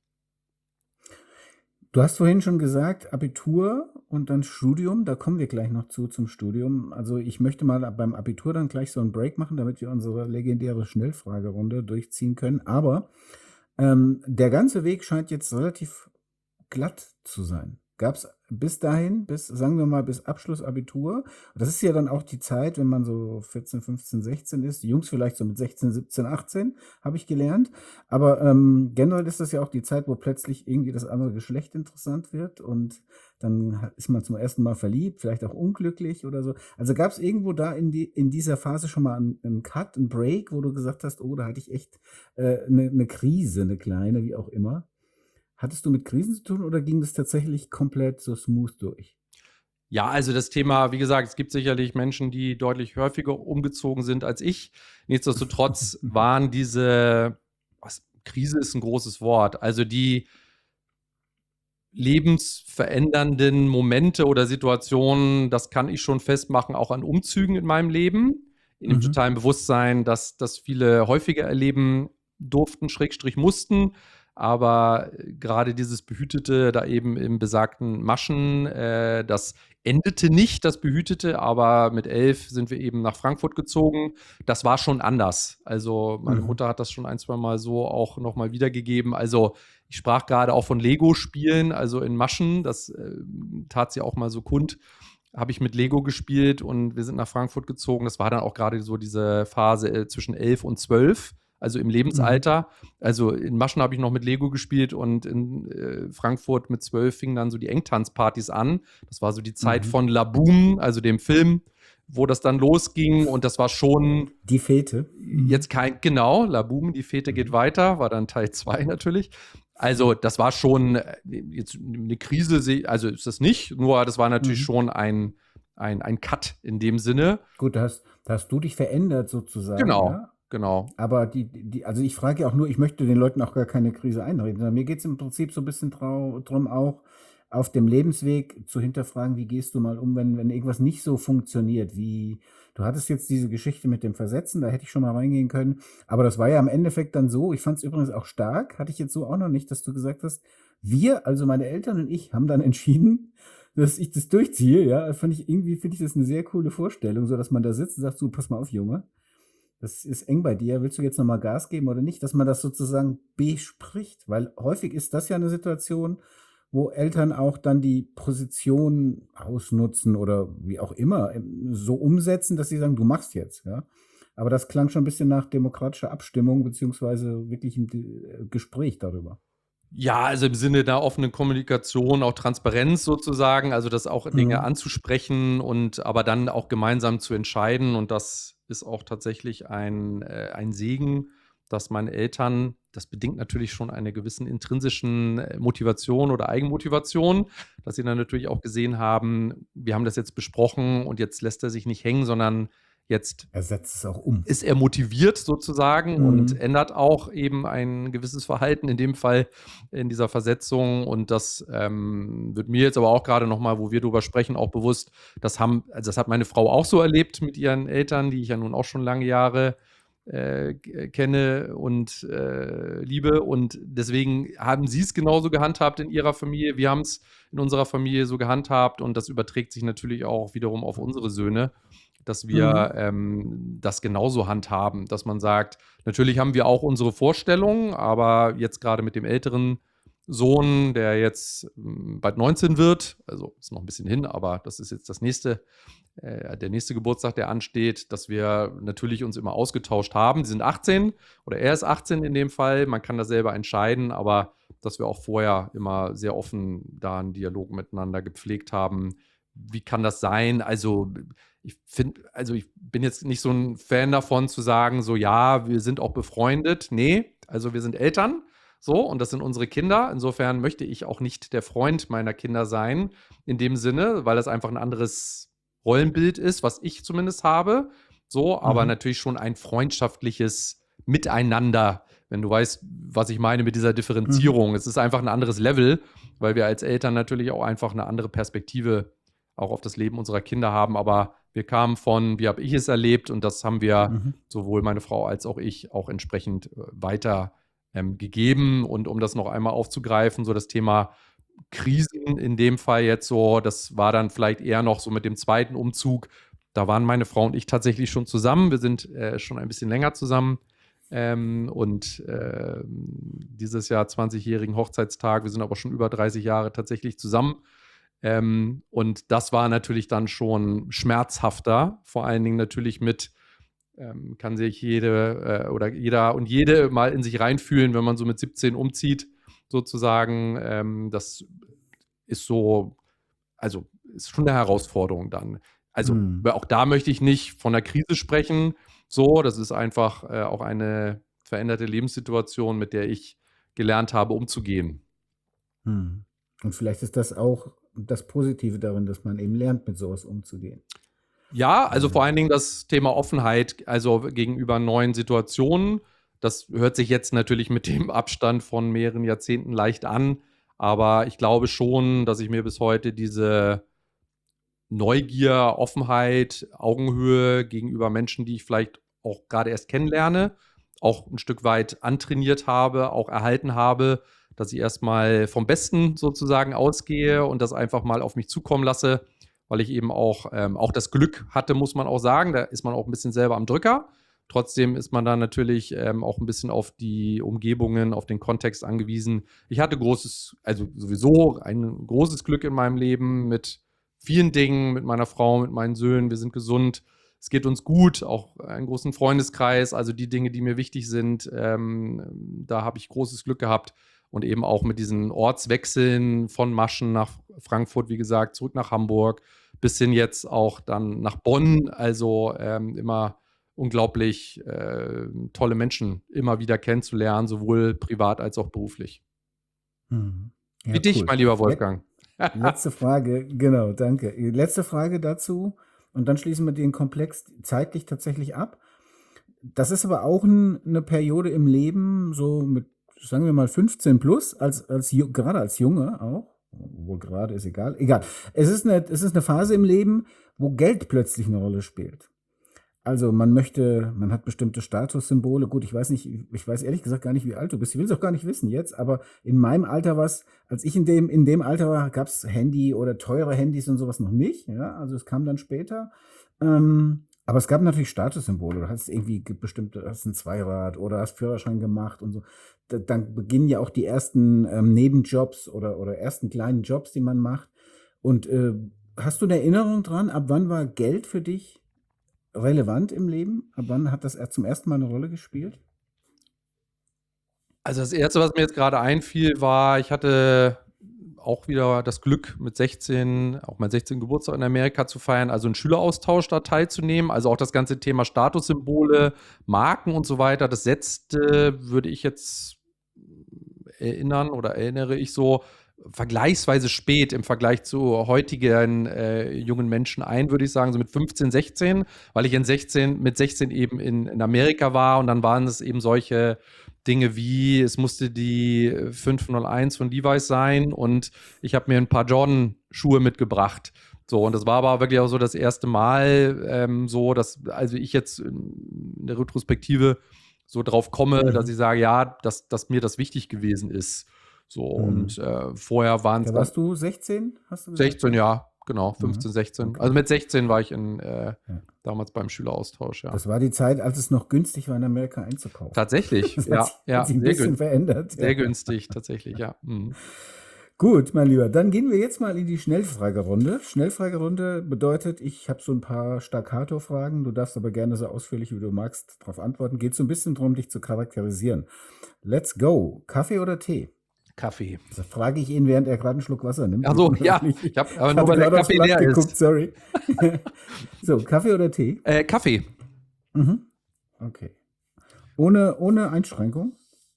Du hast vorhin schon gesagt, Abitur und dann Studium, da kommen wir gleich noch zu zum Studium. Also ich möchte mal beim Abitur dann gleich so einen Break machen, damit wir unsere legendäre Schnellfragerunde durchziehen können. Aber ähm, der ganze Weg scheint jetzt relativ glatt zu sein. Gab es bis dahin, bis, sagen wir mal, bis Abschluss Abitur, das ist ja dann auch die Zeit, wenn man so vierzehn, fünfzehn, sechzehn ist, die Jungs vielleicht so mit sechzehn, siebzehn, achtzehn, habe ich gelernt. Aber ähm, generell ist das ja auch die Zeit, wo plötzlich irgendwie das andere Geschlecht interessant wird und dann ha- ist man zum ersten Mal verliebt, vielleicht auch unglücklich oder so. Also gab es irgendwo da in, die, in dieser Phase schon mal einen, einen Cut, einen Break, wo du gesagt hast, oh, da hatte ich echt äh, eine, eine Krise, eine kleine, wie auch immer. Hattest du mit Krisen zu tun oder ging das tatsächlich komplett so smooth durch? Ja, also das Thema, wie gesagt, es gibt sicherlich Menschen, die deutlich häufiger umgezogen sind als ich. Nichtsdestotrotz waren diese, was, Krise ist ein großes Wort, also die lebensverändernden Momente oder Situationen, das kann ich schon festmachen, auch an Umzügen in meinem Leben, in dem Mhm. totalen Bewusstsein, dass das viele häufiger erleben durften, Schrägstrich mussten. Aber äh, gerade dieses Behütete, da eben im besagten Maschen, äh, das endete nicht, das Behütete, aber mit elf sind wir eben nach Frankfurt gezogen. Das war schon anders. Also meine Mhm. Mutter hat das schon ein, zwei Mal so auch nochmal wiedergegeben. Also ich sprach gerade auch von Lego-Spielen, also in Maschen, das äh, tat sie auch mal so kund. Habe ich mit Lego gespielt und wir sind nach Frankfurt gezogen. Das war dann auch gerade so diese Phase äh, zwischen elf und zwölf, also im Mhm. Lebensalter. Also in Maschen habe ich noch mit Lego gespielt und in äh, Frankfurt mit zwölf fingen dann so die Engtanzpartys an. Das war so die Zeit Mhm. von La Boom, also dem Film, wo das dann losging und das war schon Die Fete. Mhm. jetzt kein, genau, La Boom, die Fete geht Mhm. weiter, war dann Teil zwei natürlich. Also das war schon äh, jetzt eine Krise, seh- also ist das nicht, nur das war natürlich Mhm. schon ein, ein, ein Cut in dem Sinne. Gut, da hast, da hast du dich verändert sozusagen, Genau, ja. genau. Aber die, die, also ich frage ja auch nur, ich möchte den Leuten auch gar keine Krise einreden, sondern mir geht es im Prinzip so ein bisschen trau, drum auch, auf dem Lebensweg zu hinterfragen, wie gehst du mal um, wenn, wenn irgendwas nicht so funktioniert, wie, du hattest jetzt diese Geschichte mit dem Versetzen, da hätte ich schon mal reingehen können, aber das war ja im Endeffekt dann so, ich fand es übrigens auch stark, hatte ich jetzt so auch noch nicht, dass du gesagt hast, wir, also meine Eltern und ich, haben dann entschieden, dass ich das durchziehe, ja, fand ich irgendwie, finde ich das eine sehr coole Vorstellung, so dass man da sitzt und sagt, so, pass mal auf, Junge, das ist eng bei dir. Willst du jetzt nochmal Gas geben oder nicht? Dass man das sozusagen bespricht. Weil häufig ist das ja eine Situation, wo Eltern auch dann die Position ausnutzen oder wie auch immer ähm, so umsetzen, dass sie sagen, du machst jetzt. Ja? Aber das klang schon ein bisschen nach demokratischer Abstimmung beziehungsweise wirklich ein äh, Gespräch darüber. Ja, also im Sinne der offenen Kommunikation, auch Transparenz sozusagen, also das auch Dinge Mhm. anzusprechen und aber dann auch gemeinsam zu entscheiden und das ist auch tatsächlich ein, äh, ein Segen, dass meine Eltern, das bedingt natürlich schon eine gewissen intrinsischen äh, Motivation oder Eigenmotivation, dass sie dann natürlich auch gesehen haben, wir haben das jetzt besprochen und jetzt lässt er sich nicht hängen, sondern jetzt Er setzt es auch um. ist er motiviert sozusagen und Mhm. ändert auch eben ein gewisses Verhalten, in dem Fall in dieser Versetzung. Und das ähm, wird mir jetzt aber auch gerade nochmal, wo wir drüber sprechen, auch bewusst, das haben, also das hat meine Frau auch so erlebt mit ihren Eltern, die ich ja nun auch schon lange Jahre äh, k- kenne und äh, liebe. Und deswegen haben sie es genauso gehandhabt in ihrer Familie. Wir haben es in unserer Familie so gehandhabt und das überträgt sich natürlich auch wiederum auf unsere Söhne, dass wir Mhm. ähm, das genauso handhaben, dass man sagt, natürlich haben wir auch unsere Vorstellungen, aber jetzt gerade mit dem älteren Sohn, der jetzt ähm, bald neunzehn wird, also ist noch ein bisschen hin, aber das ist jetzt das nächste, äh, der nächste Geburtstag, der ansteht, dass wir natürlich uns immer ausgetauscht haben. Sie sind achtzehn oder er ist achtzehn in dem Fall, man kann das selber entscheiden, aber dass wir auch vorher immer sehr offen da einen Dialog miteinander gepflegt haben. Wie kann das sein? Also ich finde, also ich bin jetzt nicht so ein Fan davon zu sagen, so ja, wir sind auch befreundet. Nee, also wir sind Eltern, so, und das sind unsere Kinder. Insofern möchte ich auch nicht der Freund meiner Kinder sein, in dem Sinne, weil das einfach ein anderes Rollenbild ist, was ich zumindest habe. So, aber Mhm. natürlich schon ein freundschaftliches Miteinander, wenn du weißt, was ich meine mit dieser Mhm. Differenzierung. Es ist einfach ein anderes Level, weil wir als Eltern natürlich auch einfach eine andere Perspektive auch auf das Leben unserer Kinder haben. Aber wir kamen von, wie habe ich es erlebt, und das haben wir Mhm. sowohl meine Frau als auch ich auch entsprechend äh, weiter ähm, gegeben. Und um das noch einmal aufzugreifen, so das Thema Krisen in dem Fall jetzt so, das war dann vielleicht eher noch so mit dem zweiten Umzug. Da waren meine Frau und ich tatsächlich schon zusammen. Wir sind äh, schon ein bisschen länger zusammen. Ähm, und ähm, dieses Jahr zwanzigjährigen Hochzeitstag. Wir sind aber schon über dreißig Jahre tatsächlich zusammen. Ähm, und das war natürlich dann schon schmerzhafter, vor allen Dingen natürlich mit, ähm, kann sich jede äh, oder jeder und jede mal in sich reinfühlen, wenn man so mit siebzehn umzieht, sozusagen. Ähm, das ist so, also ist schon eine Herausforderung dann. Also Mhm. weil auch da möchte ich nicht von einer Krise sprechen. So, das ist einfach äh, auch eine veränderte Lebenssituation, mit der ich gelernt habe, umzugehen. Mhm. Und vielleicht ist das auch das Positive darin, dass man eben lernt, mit sowas umzugehen. Ja, also vor allen Ähm, Dingen das Thema Offenheit, also gegenüber neuen Situationen. Das hört sich jetzt natürlich mit dem Abstand von mehreren Jahrzehnten leicht an, aber ich glaube schon, dass ich mir bis heute diese Neugier, Offenheit, Augenhöhe gegenüber Menschen, die ich vielleicht auch gerade erst kennenlerne, auch ein Stück weit antrainiert habe, auch erhalten habe, dass ich erst mal vom Besten sozusagen ausgehe und das einfach mal auf mich zukommen lasse, weil ich eben auch ähm, auch das Glück hatte, muss man auch sagen. Da ist man auch ein bisschen selber am Drücker. Trotzdem ist man dann natürlich ähm, auch ein bisschen auf die Umgebungen, auf den Kontext angewiesen. Ich hatte großes, also sowieso ein großes Glück in meinem Leben mit vielen Dingen, mit meiner Frau, mit meinen Söhnen. Wir sind gesund, es geht uns gut, auch einen großen Freundeskreis, also die Dinge, die mir wichtig sind, ähm, da habe ich großes Glück gehabt. Und eben auch mit diesen Ortswechseln von Maschen nach Frankfurt, wie gesagt, zurück nach Hamburg, bis hin jetzt auch dann nach Bonn. Also ähm, immer unglaublich äh, tolle Menschen immer wieder kennenzulernen, sowohl privat als auch beruflich. mhm. Wie Ja, dich, cool. mein lieber Let Wolfgang. letzte Frage, genau, danke. Letzte Frage dazu und dann schließen wir den Komplex zeitlich tatsächlich ab. Das ist aber auch 'n 'ne Periode im Leben, so mit, sagen wir mal, fünfzehn plus, als als Ju grade als Junge auch, obwohl grade ist egal, egal. Es ist 'ne es ist 'ne Phase im Leben, wo Geld plötzlich 'ne Rolle spielt. Also, man möchte man hat bestimmte Statussymbole. Gut, ich weiß nicht ich weiß ehrlich gesagt gar nicht, wie alt du bist. Ich will's auch gar nicht wissen jetzt, aber in meinem Alter war's, als ich in dem in dem Alter war, gab's Handy oder teure Handys und so was noch nicht, ja? Also, es kam dann später. Ähm, aber es gab natürlich Statussymbole. Du hattest irgendwie ge bestimmte, hast 'n Zweirad oder hast Führerschein gemacht und so. D Dann beginnen ja auch die ersten, ähm, Nebenjobs oder oder ersten kleinen Jobs, die man macht. Und, äh, hast du 'ne Erinnerung dran, ab wann war Geld für dich relevant im Leben? Ab wann hat das er zum ersten Mal 'ne Rolle gespielt? Also, das Erste, was mir jetzt gerade einfiel, war, ich hatte auch wieder das Glück, mit sechzehn, auch meinen sechzehnten Geburtstag in Amerika zu feiern, also einen Schüleraustausch da teilzunehmen. Also auch das ganze Thema Statussymbole, Marken und so weiter, das setzte, würde ich jetzt erinnern oder erinnere ich so, vergleichsweise spät im Vergleich zu heutigen äh, jungen Menschen ein, würde ich sagen, so mit fünfzehn, sechzehn, weil ich in sechzehn, mit sechzehn eben in, in Amerika war und dann waren es eben solche Dinge wie, es musste die fünf null eins von Levi's sein und ich habe mir ein paar Jordan-Schuhe mitgebracht. So, und das war aber wirklich auch so das erste Mal ähm, so, dass, also ich jetzt in der Retrospektive so drauf komme, Mhm. dass ich sage, ja, dass, dass mir das wichtig gewesen ist. So, Mhm. und äh, vorher waren es Da warst du sechzehn, hast du gesagt? sechzehn, ja, genau, fünfzehn, Mhm. sechzehn. Okay. Also mit sechzehn war ich in, äh, Ja. damals beim Schüleraustausch, ja. Das war die Zeit, als es noch günstig war, in Amerika einzukaufen. Tatsächlich, Das hat ja, sich, ja, hat sich ein sehr, bisschen gün verändert. sehr Ja. günstig, tatsächlich, ja. Mhm. Gut, mein Lieber, dann gehen wir jetzt mal in die Schnellfragerunde. Schnellfragerunde bedeutet, ich habe so ein paar Staccato-Fragen. Du darfst aber gerne so ausführlich, wie du magst, darauf antworten. Geht so ein bisschen darum, dich zu charakterisieren. Let's go. Kaffee oder Tee? Kaffee. Das frage ich ihn, während er gerade einen Schluck Wasser nimmt. Also, Sieht man ja, das nicht. ich habe aber Ich nur, hatte weil der gerade aufs Kaffee Blatt leer geguckt, ist. sorry. So, Kaffee oder Tee? Äh, Kaffee. Mhm. Okay. Ohne, ohne Einschränkung?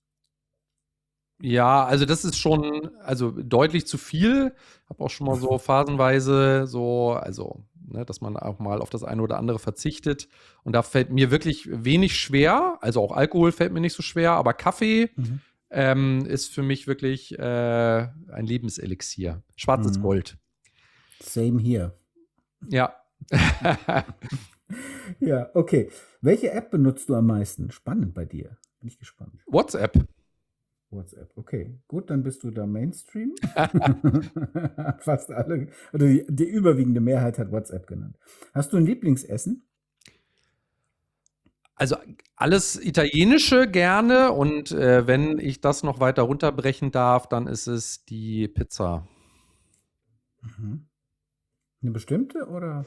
Ja, also das ist schon, also deutlich zu viel. Habe auch schon mal so phasenweise so, also, ne, dass man auch mal auf das eine oder andere verzichtet. Und da fällt mir wirklich wenig schwer. Also auch Alkohol fällt mir nicht so schwer, aber Kaffee Mhm. ähm, ist für mich wirklich äh, ein Lebenselixier. Schwarzes Mhm. Gold. Same here. Ja. Ja, okay. Welche App benutzt du am meisten? Spannend bei dir. Bin ich gespannt. WhatsApp. WhatsApp. Okay, gut, dann bist du da Mainstream. Fast alle, oder die, die überwiegende Mehrheit hat WhatsApp genannt. Hast du ein Lieblingsessen? Also alles Italienische gerne und äh, wenn ich das noch weiter runterbrechen darf, dann ist es die Pizza. Mhm. Eine bestimmte oder?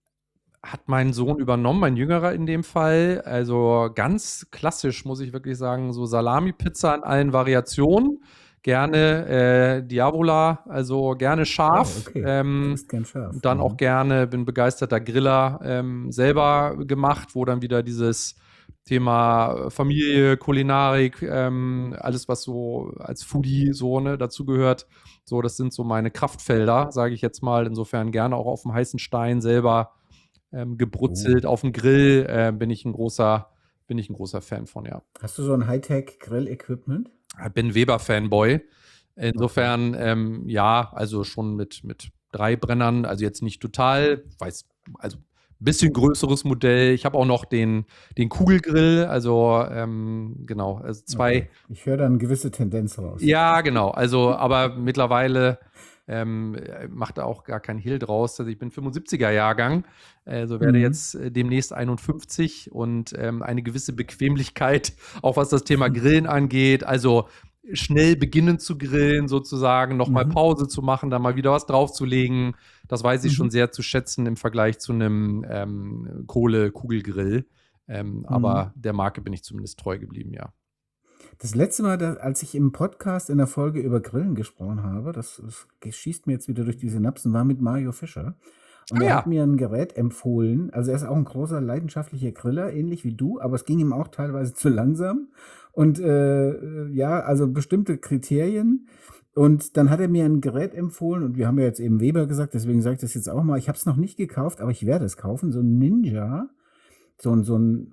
Hat mein Sohn übernommen, mein Jüngerer in dem Fall. Also ganz klassisch, muss ich wirklich sagen, so Salami-Pizza in allen Variationen. Gerne äh, Diavola, also gerne Oh, scharf. okay. Du Ähm, isst gern scharf. dann auch Mhm. gerne, bin begeisterter Griller, ähm, selber gemacht, wo dann wieder dieses Thema Familie, Kulinarik, ähm, alles, was so als Foodie so ne, dazugehört. So, das sind so meine Kraftfelder, sage ich jetzt mal. Insofern gerne auch auf dem heißen Stein selber ähm, gebrutzelt Oh. auf dem Grill, äh, bin ich ein großer, bin ich ein großer Fan von, ja. Hast du so ein Hightech-Grill-Equipment? Ich bin Weber-Fanboy. Okay. Insofern, ähm, ja, also schon mit, mit drei Brennern, also jetzt nicht total, weiß, also ein bisschen größeres Modell. Ich habe auch noch den, den Kugelgrill, also ähm, genau, also zwei. Okay. Ich höre da eine gewisse Tendenz raus. Ja, genau, also aber mittlerweile ähm, macht er auch gar keinen Hehl draus. Also ich bin fünfundsiebziger Jahrgang, also werde Mhm. jetzt äh, demnächst einundfünfzig und ähm, eine gewisse Bequemlichkeit, auch was das Thema Grillen angeht. Also schnell beginnen zu grillen, sozusagen, nochmal Mhm. Pause zu machen, dann mal wieder was draufzulegen. Das weiß ich schon Mhm. sehr zu schätzen im Vergleich zu einem ähm, Kohle-Kugelgrill. Ähm, Mhm. aber der Marke bin ich zumindest treu geblieben, ja. Das letzte Mal, da, als ich im Podcast in der Folge über Grillen gesprochen habe, das, das schießt mir jetzt wieder durch die Synapsen, war mit Mario Fischer. Und Ah er ja. hat mir ein Gerät empfohlen. Also er ist auch ein großer leidenschaftlicher Griller, ähnlich wie du, aber es ging ihm auch teilweise zu langsam. Und äh, ja, also bestimmte Kriterien. Und dann hat er mir ein Gerät empfohlen und wir haben ja jetzt eben Weber gesagt, deswegen sage ich das jetzt auch mal. Ich habe es noch nicht gekauft, aber ich werde es kaufen. So ein Ninja, so ein, so ein,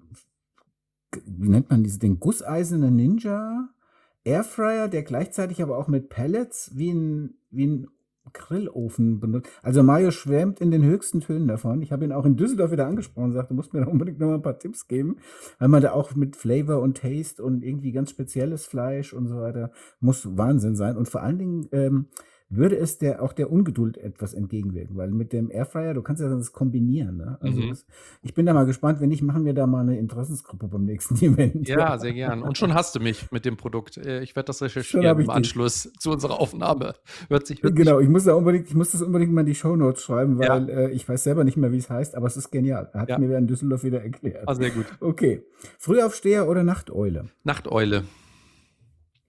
wie nennt man dieses Ding? Gusseiserne Ninja Airfryer, der gleichzeitig aber auch mit Pellets wie ein, wie ein Grillofen benutzt. Also Mario schwärmt in den höchsten Tönen davon. Ich habe ihn auch in Düsseldorf wieder angesprochen und sagte, du musst mir da unbedingt noch mal ein paar Tipps geben, weil man da auch mit Flavor und Taste und irgendwie ganz spezielles Fleisch und so weiter muss Wahnsinn sein. Und vor allen Dingen ähm, würde es der auch der Ungeduld etwas entgegenwirken, weil mit dem Airfryer, du kannst ja das kombinieren. Ne? Also Mhm. das, ich bin da mal gespannt, wenn nicht, machen wir da mal eine Interessensgruppe beim nächsten Event. Ja, sehr gern. Und schon hast du mich mit dem Produkt. Äh, Ich werde das Schon recherchieren habe ich im dich. Anschluss zu unserer Aufnahme. Hört sich, hört sich Genau, ich muss da unbedingt, ich muss das unbedingt mal in die Shownotes schreiben, ja, weil äh, ich weiß selber nicht mehr, wie es heißt, aber es ist genial. Hat ja, mir wer in Düsseldorf wieder erklärt. ah, sehr gut. Okay. Frühaufsteher oder Nachteule? Nachteule.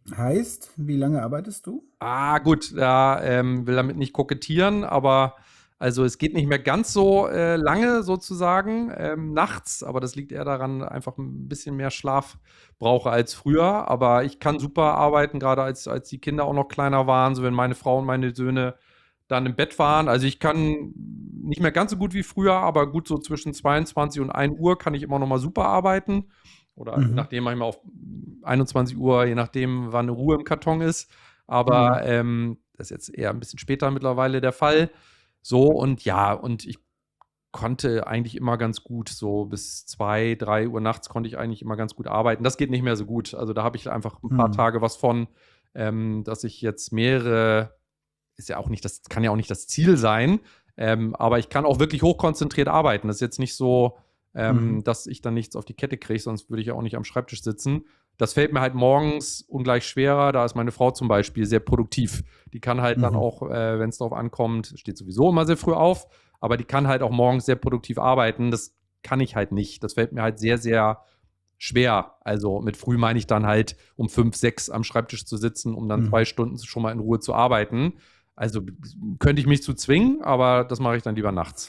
Heißt, wie lange arbeitest du? Ah, gut, ja, ähm, will damit nicht kokettieren, aber also es geht nicht mehr ganz so äh, lange sozusagen ähm, nachts, aber das liegt eher daran, einfach ein bisschen mehr Schlaf brauche als früher. Aber ich kann super arbeiten, gerade als, als die Kinder auch noch kleiner waren, so wenn meine Frau und meine Söhne dann im Bett waren. Also ich kann nicht mehr ganz so gut wie früher, aber gut so zwischen zweiundzwanzig und ein Uhr kann ich immer noch mal super arbeiten. Oder je Mhm. nachdem, manchmal auf einundzwanzig Uhr, je nachdem, wann Ruhe im Karton ist. Aber Mhm. ähm, das ist jetzt eher ein bisschen später mittlerweile der Fall. So und ja, und ich konnte eigentlich immer ganz gut, so bis zwei, drei Uhr nachts konnte ich eigentlich immer ganz gut arbeiten. Das geht nicht mehr so gut. Also da habe ich einfach ein paar Mhm. Tage was von, ähm, dass ich jetzt mehrere, ist ja auch nicht, das kann ja auch nicht das Ziel sein, ähm, aber ich kann auch wirklich hochkonzentriert arbeiten. Das ist jetzt nicht so, ähm, Mhm. dass ich dann nichts auf die Kette kriege, sonst würde ich ja auch nicht am Schreibtisch sitzen. Das fällt mir halt morgens ungleich schwerer. Da ist meine Frau zum Beispiel sehr produktiv. Die kann halt dann Mhm. auch, äh, wenn es darauf ankommt, steht sowieso immer sehr früh auf, aber die kann halt auch morgens sehr produktiv arbeiten. Das kann ich halt nicht. Das fällt mir halt sehr, sehr schwer. Also mit früh meine ich dann halt um fünf, sechs am Schreibtisch zu sitzen, um dann zwei Mhm. Stunden schon mal in Ruhe zu arbeiten. Also könnte ich mich zu zwingen, aber das mache ich dann lieber nachts.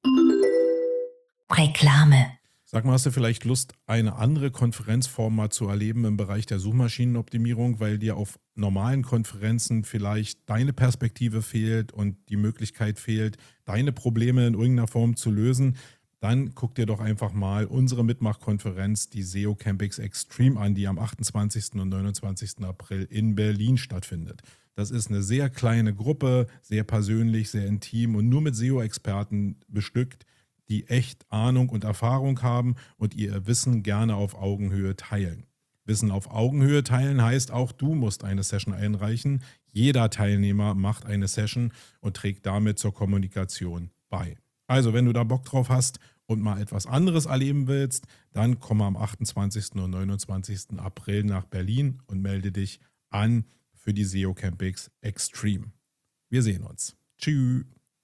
Reklame. Sag mal, hast du vielleicht Lust, eine andere Konferenzform mal zu erleben im Bereich der Suchmaschinenoptimierung, weil dir auf normalen Konferenzen vielleicht deine Perspektive fehlt und die Möglichkeit fehlt, deine Probleme in irgendeiner Form zu lösen? Dann guck dir doch einfach mal unsere Mitmachkonferenz, die S E O Campix Extreme, an, die am achtundzwanzigsten und neunundzwanzigsten April in Berlin stattfindet. Das ist eine sehr kleine Gruppe, sehr persönlich, sehr intim und nur mit S E O-Experten bestückt, die echt Ahnung und Erfahrung haben und ihr Wissen gerne auf Augenhöhe teilen. Wissen auf Augenhöhe teilen heißt, auch du musst eine Session einreichen. Jeder Teilnehmer macht eine Session und trägt damit zur Kommunikation bei. Also, wenn du da Bock drauf hast und mal etwas anderes erleben willst, dann komm am achtundzwanzigsten und neunundzwanzigsten April nach Berlin und melde dich an für die S E O Campix Extreme. Wir sehen uns. Tschüss.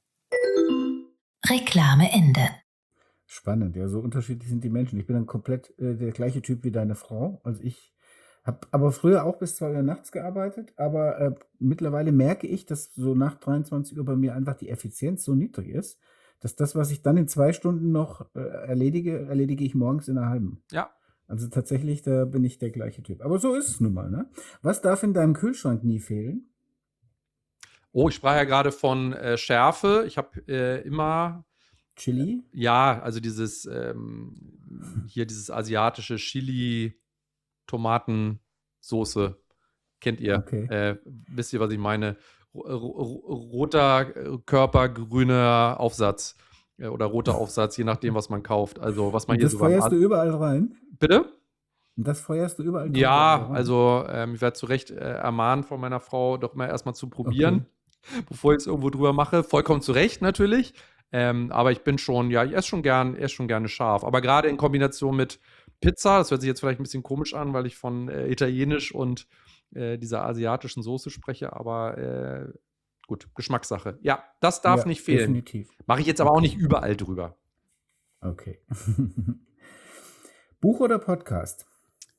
Reklame Ende. Spannend, ja, so unterschiedlich sind die Menschen. Ich bin dann komplett äh, der gleiche Typ wie deine Frau. Also ich habe aber früher auch bis zwei Uhr nachts gearbeitet, aber äh, mittlerweile merke ich, dass so nach dreiundzwanzig Uhr bei mir einfach die Effizienz so niedrig ist, dass das, was ich dann in zwei Stunden noch äh, erledige, erledige ich morgens in einer halben. Ja. Also tatsächlich, da bin ich der gleiche Typ. Aber so ist es nun mal, ne? Was darf in deinem Kühlschrank nie fehlen? Oh, ich sprach ja gerade von äh, Schärfe. Ich habe äh, immer, Chili? ja, also dieses, ähm, hier dieses asiatische Chili-Tomatensoße. Kennt ihr? Okay. Äh, wisst ihr, was ich meine? Ro- ro- Roter äh, Körper, grüner Aufsatz äh, oder roter Aufsatz, je nachdem, was man kauft. Also, was man Und hier das so beim feuerst du As überall rein? Bitte? Und das feuerst du überall drüber Ja, rein? also ähm, ich werde zu Recht äh, ermahnt von meiner Frau, doch mal erstmal zu Okay. probieren, bevor ich es irgendwo drüber mache. Vollkommen zu Recht natürlich. Ähm, aber ich bin schon, ja, ich esse schon gern, esse schon gerne scharf. Aber gerade in Kombination mit Pizza, das hört sich jetzt vielleicht ein bisschen komisch an, weil ich von äh, Italienisch und äh, dieser asiatischen Soße spreche, aber äh, gut, Geschmackssache. Ja, das darf Ja, nicht fehlen. definitiv. Mache ich jetzt aber auch Okay. nicht überall drüber. Okay. Buch oder Podcast?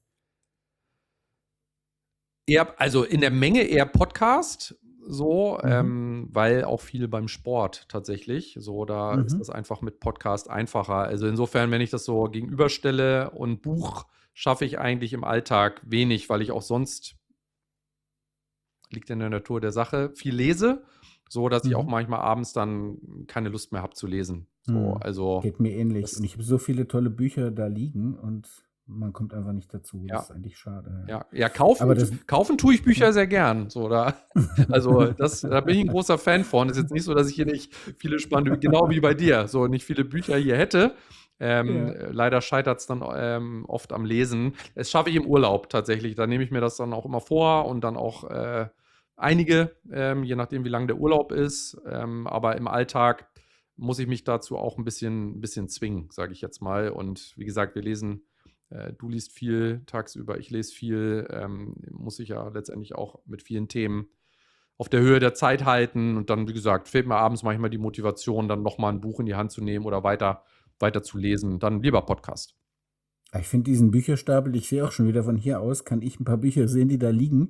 Eher, also in der Menge eher Podcast, so, Mhm. ähm, weil auch viel beim Sport tatsächlich. So, da ist Mhm. das einfach mit Podcast einfacher. Also insofern, wenn ich das so gegenüberstelle und Buch schaffe ich eigentlich im Alltag wenig, weil ich auch sonst, liegt in der Natur der Sache, viel lese, so dass ich auch Mhm. manchmal abends dann keine Lust mehr habe zu lesen. So, Hm. also Geht mir ähnlich. Und das, ich habe so viele tolle Bücher da liegen und man kommt einfach nicht dazu. Das ja. ist eigentlich schade. Ja. Ja, ja, kaufen, Aber das. kaufen tue ich Bücher Ja. sehr gern. So, da, also das, da bin ich ein großer Fan von. Ist jetzt nicht so, dass ich hier nicht viele spannende, genau wie bei dir, so nicht viele Bücher hier hätte. Ähm, Ja. leider scheitert es dann ähm, oft am Lesen. Das schaffe ich im Urlaub tatsächlich. Da nehme ich mir das dann auch immer vor und dann auch äh, einige, ähm, je nachdem, wie lang der Urlaub ist. Ähm, aber im Alltag muss ich mich dazu auch ein bisschen, ein bisschen zwingen, sage ich jetzt mal. Und wie gesagt, wir lesen. Äh, Du liest viel tagsüber, ich lese viel, ähm, muss ich ja letztendlich auch mit vielen Themen auf der Höhe der Zeit halten. Und dann, wie gesagt, fehlt mir abends manchmal die Motivation, dann nochmal ein Buch in die Hand zu nehmen oder weiter, weiter zu lesen. Dann lieber Podcast. Ich finde diesen Bücherstapel, ich sehe auch schon wieder von hier aus, kann ich ein paar Bücher sehen, die da liegen.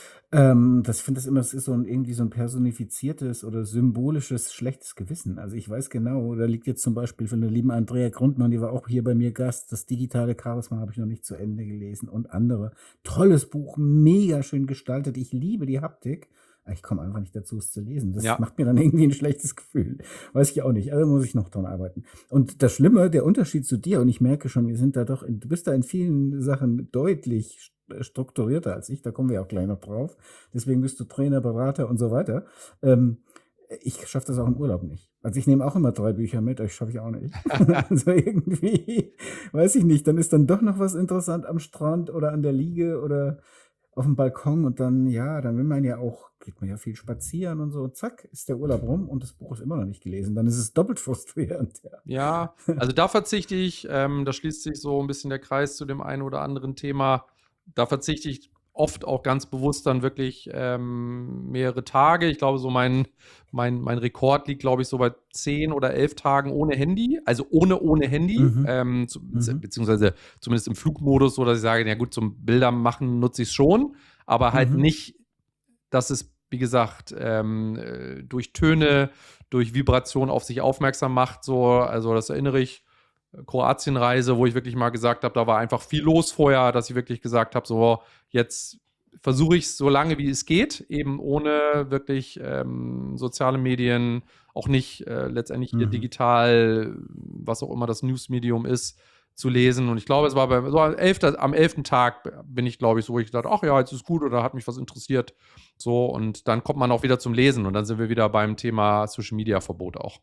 Ähm, das finde das immer, das ist so ein irgendwie so ein personifiziertes oder symbolisches schlechtes Gewissen. Also ich weiß genau, da liegt jetzt zum Beispiel von der lieben Andrea Grundmann, die war auch hier bei mir Gast, das digitale Charisma habe ich noch nicht zu Ende gelesen und andere. Tolles Buch, mega schön gestaltet. Ich liebe die Haptik. Aber ich komme einfach nicht dazu, es zu lesen. Das Ja. macht mir dann irgendwie ein schlechtes Gefühl. Weiß ich auch nicht. Also muss ich noch dran arbeiten. Und das Schlimme, der Unterschied zu dir, und ich merke schon, wir sind da doch, in, du bist da in vielen Sachen deutlich st- strukturierter als ich, da kommen wir auch gleich noch drauf. Deswegen bist du Trainer, Berater und so weiter. Ähm, ich schaffe das auch im Urlaub nicht. Also ich nehme auch immer drei Bücher mit, das schaffe ich auch nicht. Also irgendwie, weiß ich nicht, dann ist dann doch noch was interessant am Strand oder an der Liege oder auf dem Balkon und dann, ja, dann will man ja auch, geht man ja viel spazieren und so, zack, ist der Urlaub rum und das Buch ist immer noch nicht gelesen. Dann ist es doppelt frustrierend. Ja. Ja, also da verzichte ich, ähm, da schließt sich so ein bisschen der Kreis zu dem einen oder anderen Thema. Da verzichte ich oft auch ganz bewusst dann wirklich ähm, mehrere Tage. Ich glaube, so mein, mein, mein Rekord liegt, glaube ich, so bei zehn oder elf Tagen ohne Handy, also ohne ohne Handy, Mhm. ähm, zu, Mhm. beziehungsweise zumindest im Flugmodus, so dass ich sage, ja gut, zum Bilder machen nutze ich es schon, aber halt Mhm. nicht, dass es, wie gesagt, ähm, äh, durch Töne, durch Vibration auf sich aufmerksam macht. So, also das erinnere ich, äh, Kroatienreise, wo ich wirklich mal gesagt habe, da war einfach viel los vorher, dass ich wirklich gesagt habe, so jetzt versuche ich es so lange wie es geht, eben ohne wirklich ähm, soziale Medien, auch nicht äh, letztendlich hier Mhm. digital, was auch immer das Newsmedium ist, zu lesen. Und ich glaube, es war bei, so am elften am elften Tag bin ich, glaube ich, so, wo ich dachte, ach ja, jetzt ist gut oder hat mich was interessiert. So, und dann kommt man auch wieder zum Lesen und dann sind wir wieder beim Thema Social Media Verbot auch.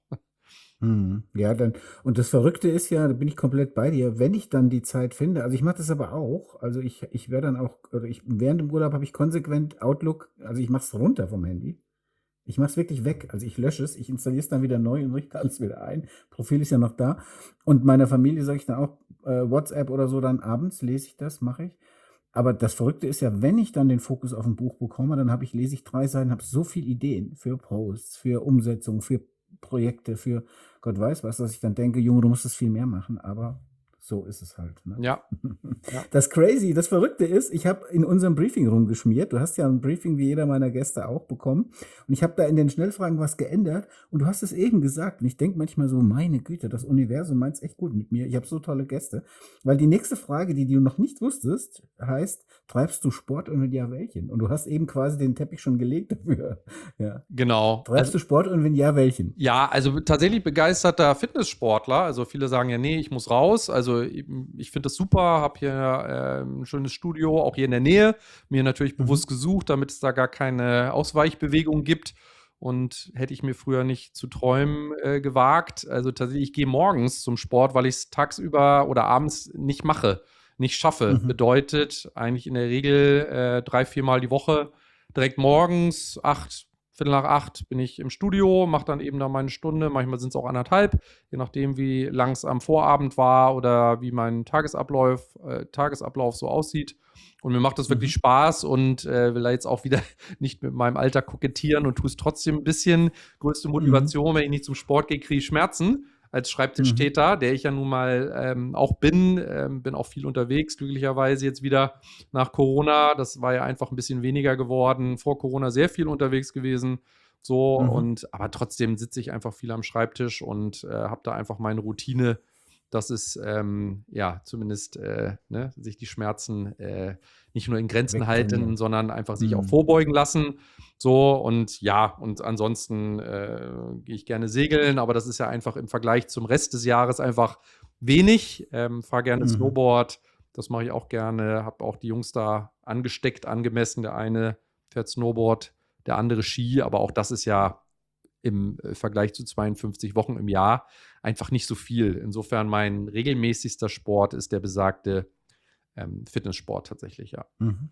Mhm. Ja, dann, und das Verrückte ist ja, da bin ich komplett bei dir, wenn ich dann die Zeit finde, also ich mache das aber auch, also ich, ich werde dann auch, oder ich, während dem Urlaub habe ich konsequent Outlook, also ich mache es runter vom Handy. Ich mache es wirklich weg. Also ich lösche es, ich installiere es dann wieder neu und richte alles wieder ein. Profil ist ja noch da. Und meiner Familie sage ich dann auch, äh, WhatsApp oder so, dann abends lese ich das, mache ich. Aber das Verrückte ist ja, wenn ich dann den Fokus auf ein Buch bekomme, dann habe ich, lese ich drei Seiten, habe so viele Ideen für Posts, für Umsetzung, für Projekte, für Gott weiß was, dass ich dann denke, Junge, du musst es viel mehr machen, aber so ist es halt. Ne? Ja. Ja. Das Crazy, das Verrückte ist, ich habe in unserem Briefing rumgeschmiert. Du hast ja ein Briefing wie jeder meiner Gäste auch bekommen. Und ich habe da in den Schnellfragen was geändert. Und du hast es eben gesagt. Und ich denke manchmal so, meine Güte, das Universum meint es echt gut mit mir. Ich habe so tolle Gäste. Weil die nächste Frage, die du noch nicht wusstest, heißt, treibst du Sport und wenn ja, welchen? Und du hast eben quasi den Teppich schon gelegt dafür. Ja. Genau. Treibst Also, du Sport und wenn ja, welchen? ja, also tatsächlich begeisterter Fitnesssportler. Also viele sagen ja, nee, ich muss raus. Also eben, ich finde das super, habe hier äh, ein schönes Studio, auch hier in der Nähe. Mir natürlich Mhm. bewusst gesucht, damit es da gar keine Ausweichbewegung gibt. Und hätte ich mir früher nicht zu träumen äh, gewagt. Also tatsächlich, ich gehe morgens zum Sport, weil ich es tagsüber oder abends nicht mache, nicht schaffe. Mhm. Bedeutet eigentlich in der Regel äh, drei, viermal die Woche direkt morgens, acht, Viertel nach acht bin ich im Studio, mache dann eben da meine Stunde. Manchmal sind es auch anderthalb, je nachdem, wie lang es am Vorabend war oder wie mein Tagesablauf, äh, Tagesablauf so aussieht. Und mir macht das wirklich Mhm. Spaß und äh, will da jetzt auch wieder nicht mit meinem Alter kokettieren und tue es trotzdem ein bisschen. Größte Motivation, wenn ich nicht zum Sport gehe, kriege ich Schmerzen als Schreibtischtäter, der ich ja nun mal ähm, auch bin. Ähm, bin auch viel unterwegs, glücklicherweise jetzt wieder nach Corona. Das war ja einfach ein bisschen weniger geworden. Vor Corona sehr viel unterwegs gewesen. So, Mhm. und aber trotzdem sitze ich einfach viel am Schreibtisch und äh, habe da einfach meine Routine, dass es ähm, ja zumindest äh, ne, sich die Schmerzen äh, nicht nur in Grenzen halten, Wegtrainieren. sondern einfach sich auch Mhm. vorbeugen lassen. So, und ja, und ansonsten äh, gehe ich gerne segeln, aber das ist ja einfach im Vergleich zum Rest des Jahres einfach wenig. Ähm, fahre gerne Mhm. Snowboard, das mache ich auch gerne, habe auch die Jungs da angesteckt, angemessen. Der eine fährt Snowboard, der andere Ski, aber auch das ist ja im äh, Vergleich zu zweiundfünfzig Wochen im Jahr einfach nicht so viel. Insofern mein regelmäßigster Sport ist der besagte ähm, Fitnesssport tatsächlich, ja. Mhm.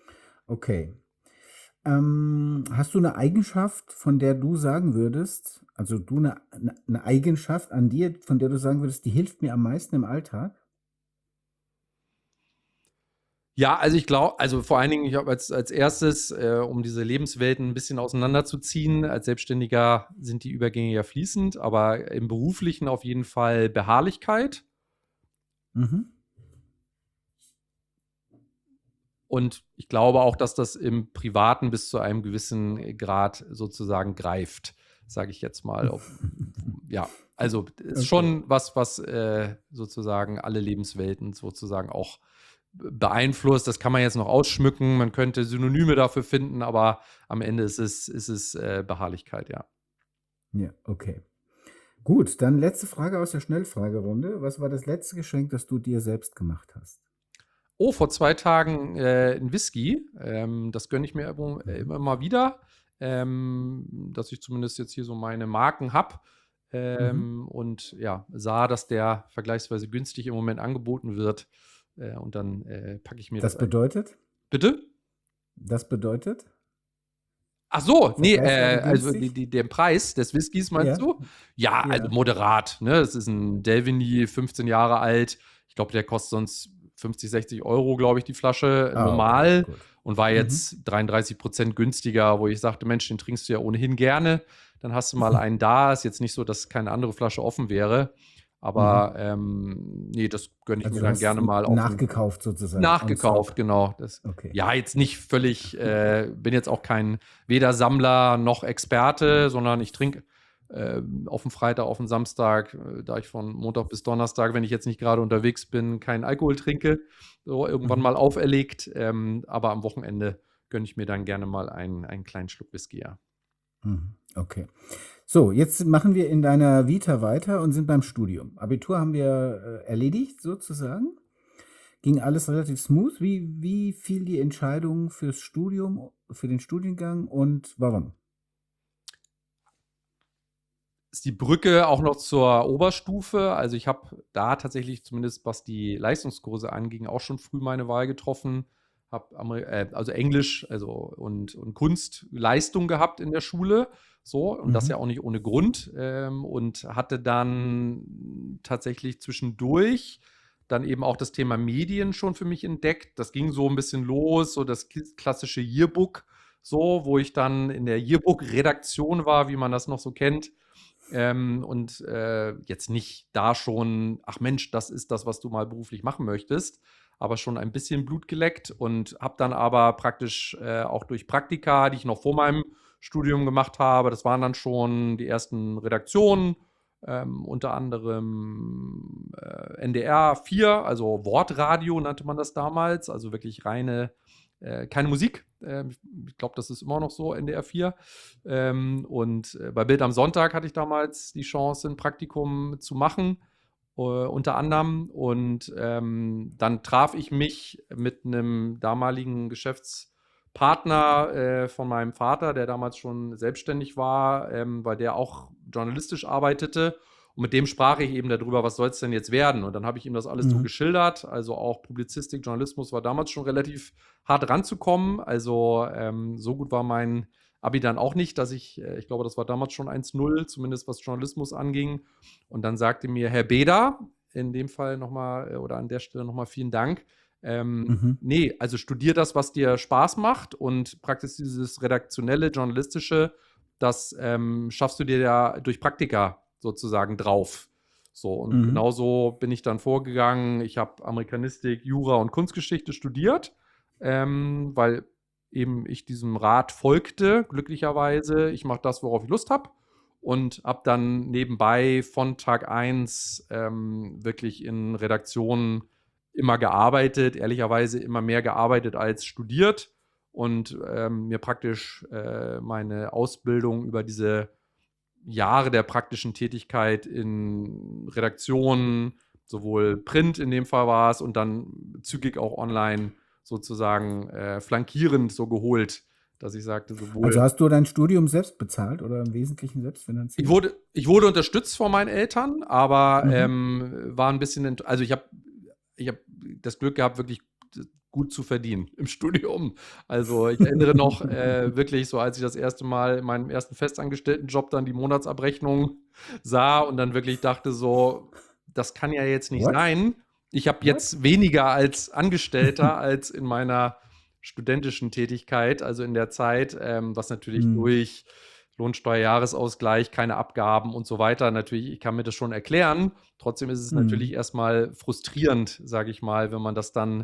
Okay. Ähm, hast du eine Eigenschaft, von der du sagen würdest, also du eine, eine, eine Eigenschaft an dir, von der du sagen würdest, die hilft mir am meisten im Alltag? Ja, also ich glaube, also vor allen Dingen, ich habe als, als erstes, äh, um diese Lebenswelten ein bisschen auseinanderzuziehen, als Selbstständiger sind die Übergänge ja fließend, aber im Beruflichen auf jeden Fall Beharrlichkeit. Mhm. Und ich glaube auch, dass das im Privaten bis zu einem gewissen Grad sozusagen greift, sage ich jetzt mal. Ob, ja, also ist Okay. schon was, was äh, sozusagen alle Lebenswelten sozusagen auch beeinflusst. Das kann man jetzt noch ausschmücken, man könnte Synonyme dafür finden, aber am Ende ist es, ist es äh, Beharrlichkeit, ja. Ja, okay. Gut, dann letzte Frage aus der Schnellfragerunde. Was war das letzte Geschenk, das du dir selbst gemacht hast? Oh, vor zwei Tagen äh, ein Whisky. Ähm, das gönne ich mir immer, äh, immer mal wieder, ähm, dass ich zumindest jetzt hier so meine Marken habe. Ähm, Mhm. und ja, sah, dass der vergleichsweise günstig im Moment angeboten wird. Äh, und dann äh, packe ich mir das Das ein. bedeutet? Bitte? Das bedeutet? Ach so, nee, Vergleichsweise äh, also die, günstig? die, den Preis des Whiskys meinst Ja, du? Ja, also ja. moderat. Ne? Es ist ein Delvini, fünfzehn Jahre alt. Ich glaube, der kostet sonst fünfzig, sechzig Euro, glaube ich, die Flasche Ah, okay, normal gut. und war Mhm. jetzt dreiunddreißig Prozent günstiger, wo ich sagte, Mensch, den trinkst du ja ohnehin gerne. Dann hast du mal einen da. Ist jetzt nicht so, dass keine andere Flasche offen wäre. Aber Mhm. ähm, nee, das gönne ich Also mir du dann hast gerne n- mal auf den nachgekauft sozusagen, on nachgekauft, stock. genau. Das, Okay. ja, jetzt nicht völlig, äh, bin jetzt auch kein weder Sammler noch Experte, sondern ich trinke äh, auf dem Freitag, auf dem Samstag, äh, da ich von Montag bis Donnerstag, wenn ich jetzt nicht gerade unterwegs bin, keinen Alkohol trinke, so irgendwann Mhm. mal auferlegt. Ähm, aber am Wochenende gönne ich mir dann gerne mal einen, einen kleinen Schluck Whisky, ja. Mhm. Okay. So, jetzt machen wir in deiner Vita weiter und sind beim Studium. Abitur haben wir äh, erledigt sozusagen. Ging alles relativ smooth. Wie, wie fiel die Entscheidung fürs Studium, für den Studiengang und warum? Ist die Brücke auch noch zur Oberstufe. Also ich habe da tatsächlich, zumindest was die Leistungskurse anging, auch schon früh meine Wahl getroffen. Habe äh, also Englisch also und, und Kunst Leistung gehabt in der Schule. So, und das ja Mhm. auch nicht ohne Grund. Ähm, und hatte dann tatsächlich zwischendurch dann eben auch das Thema Medien schon für mich entdeckt. Das ging so ein bisschen los, so das klassische Yearbook, so, wo ich dann in der Yearbook-Redaktion war, wie man das noch so kennt. Ähm, und äh, jetzt nicht da schon, ach Mensch, das ist das, was du mal beruflich machen möchtest, aber schon ein bisschen Blut geleckt und habe dann aber praktisch äh, auch durch Praktika, die ich noch vor meinem Studium gemacht habe, das waren dann schon die ersten Redaktionen, ähm, unter anderem äh, N D R vier, also Wortradio nannte man das damals, also wirklich reine, äh, keine Musik. Äh, ich glaube, das ist immer noch so, N D R vier. Ähm, und äh, bei Bild am Sonntag hatte ich damals die Chance, ein Praktikum zu machen, äh, unter anderem. Und ähm, dann traf ich mich mit einem damaligen Geschäftspartner äh, von meinem Vater, der damals schon selbstständig war, ähm, weil der auch journalistisch arbeitete. Und mit dem sprach ich eben darüber, was soll es denn jetzt werden? Und dann habe ich ihm das alles so Mhm. geschildert. Also auch Publizistik, Journalismus war damals schon relativ hart ranzukommen. Also ähm, so gut war mein Abi dann auch nicht, dass ich, äh, ich glaube, das war damals schon eins null, zumindest was Journalismus anging. Und dann sagte mir Herr Beda, in dem Fall nochmal, äh, oder an der Stelle nochmal vielen Dank, ähm, Mhm. nee, also studier das, was dir Spaß macht und praktisch dieses redaktionelle, journalistische, das ähm, schaffst du dir ja durch Praktika sozusagen drauf. So, und Mhm. genauso bin ich dann vorgegangen. Ich habe Amerikanistik, Jura und Kunstgeschichte studiert, ähm, weil eben ich diesem Rat folgte, glücklicherweise. Ich mache das, worauf ich Lust habe. Und habe dann nebenbei von Tag eins ähm, wirklich in Redaktionen immer gearbeitet, ehrlicherweise immer mehr gearbeitet als studiert und ähm, mir praktisch äh, meine Ausbildung über diese Jahre der praktischen Tätigkeit in Redaktionen, sowohl Print in dem Fall war es und dann zügig auch online sozusagen äh, flankierend so geholt, dass ich sagte, sowohl Also hast du dein Studium selbst bezahlt oder im Wesentlichen selbst ich finanziert? wurde, ich wurde unterstützt von meinen Eltern, aber Mhm. ähm, war ein bisschen, ent also ich habe ich hab das Glück gehabt, wirklich gut zu verdienen im Studium. Also ich erinnere noch äh, wirklich so, als ich das erste Mal in meinem ersten festangestellten Job dann die Monatsabrechnung sah und dann wirklich dachte so, das kann ja jetzt nicht What? sein. Ich habe What? jetzt weniger als Angestellter als in meiner studentischen Tätigkeit, also in der Zeit, ähm, was natürlich Mhm. durch Lohnsteuerjahresausgleich, keine Abgaben und so weiter. Natürlich, ich kann mir das schon erklären. Trotzdem ist es natürlich Mhm. erstmal frustrierend, sage ich mal, wenn man das dann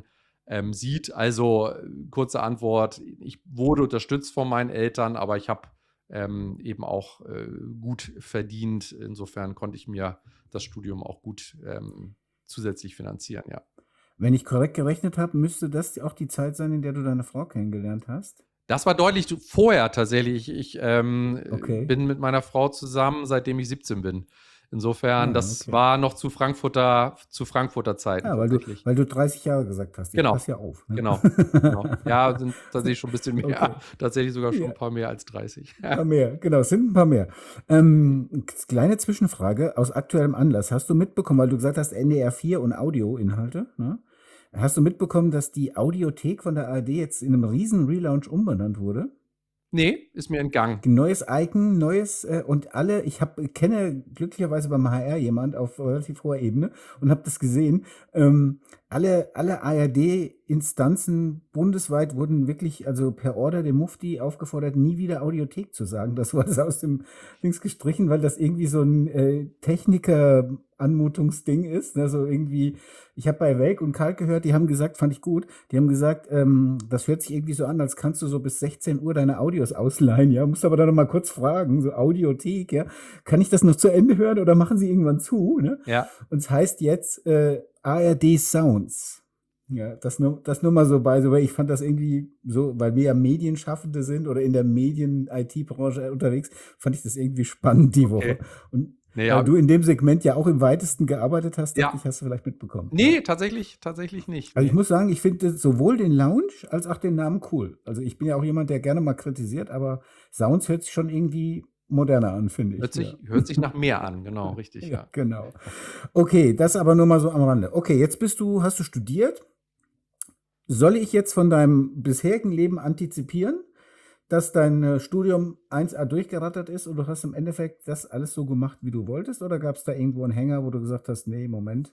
ähm, sieht. Also äh, kurze Antwort, ich wurde unterstützt von meinen Eltern, aber ich habe ähm, eben auch äh, gut verdient. Insofern konnte ich mir das Studium auch gut ähm, zusätzlich finanzieren, ja. Wenn ich korrekt gerechnet habe, müsste das auch die Zeit sein, in der du deine Frau kennengelernt hast? Das war deutlich vorher tatsächlich. Ich ähm, Okay. bin mit meiner Frau zusammen, seitdem ich siebzehn bin. Insofern, Ah, das okay. war noch zu Frankfurter, zu Frankfurter Zeiten Ja, weil du, tatsächlich. weil du dreißig Jahre gesagt hast. Ich Genau, passe ja auf. Ne? genau, genau. Ja, sind tatsächlich schon ein bisschen mehr, Okay. tatsächlich sogar schon Ja, ein paar mehr als dreißig. ein paar mehr. Genau, es sind ein paar mehr. Ähm, kleine Zwischenfrage aus aktuellem Anlass. Hast du mitbekommen, weil du gesagt hast, N D R vier und Audioinhalte, ne? Hast du mitbekommen, dass die Audiothek von der A R D jetzt in einem riesen Relaunch umbenannt wurde? Nee, ist mir entgangen. Neues Icon, neues äh, und alle, ich hab, kenne glücklicherweise beim H R jemand auf relativ hoher Ebene und habe das gesehen. Ähm, alle, alle A R D-Instanzen bundesweit wurden wirklich, also per Order dem Mufti aufgefordert, nie wieder Audiothek zu sagen. Das wurde aus dem Dings gestrichen, weil das irgendwie so ein äh, Techniker-Anmutungsding ist. Also irgendwie, ich habe bei Welk und Kalk gehört, die haben gesagt, fand ich gut, die haben gesagt, ähm, das hört sich irgendwie so an, als kannst du so bis sechzehn Uhr deine Audios ausleihen, ja, musst aber dann noch mal kurz fragen, so Audiothek, ja, kann ich das noch zu Ende hören oder machen sie irgendwann zu, ne? Ja, Und es heißt jetzt äh, A R D Sounds. Ja, das nur, das nur mal so bei, so, weil ich fand das irgendwie so, weil wir ja Medienschaffende sind oder in der Medien-I T-Branche unterwegs, fand ich das irgendwie spannend die Woche. okay. Und Nee, weil ja, du in dem Segment ja auch im weitesten gearbeitet hast, dachte ja. ich, hast du vielleicht mitbekommen. Nee, Ja. tatsächlich, tatsächlich nicht. Also ich Nee. muss sagen, ich finde sowohl den Lounge als auch den Namen cool. Also ich bin ja auch jemand, der gerne mal kritisiert, aber Sounds hört sich schon irgendwie moderner an, finde ich. Hört sich, Ja. hört sich nach mehr an, genau, richtig, Ja, ja. genau. Okay, das aber nur mal so am Rande. Okay, jetzt bist du, hast du studiert. Soll ich jetzt von deinem bisherigen Leben antizipieren, dass dein äh, Studium eins a durchgerattert ist und du hast im Endeffekt das alles so gemacht, wie du wolltest? Oder gab es da irgendwo einen Hänger, wo du gesagt hast, nee, Moment,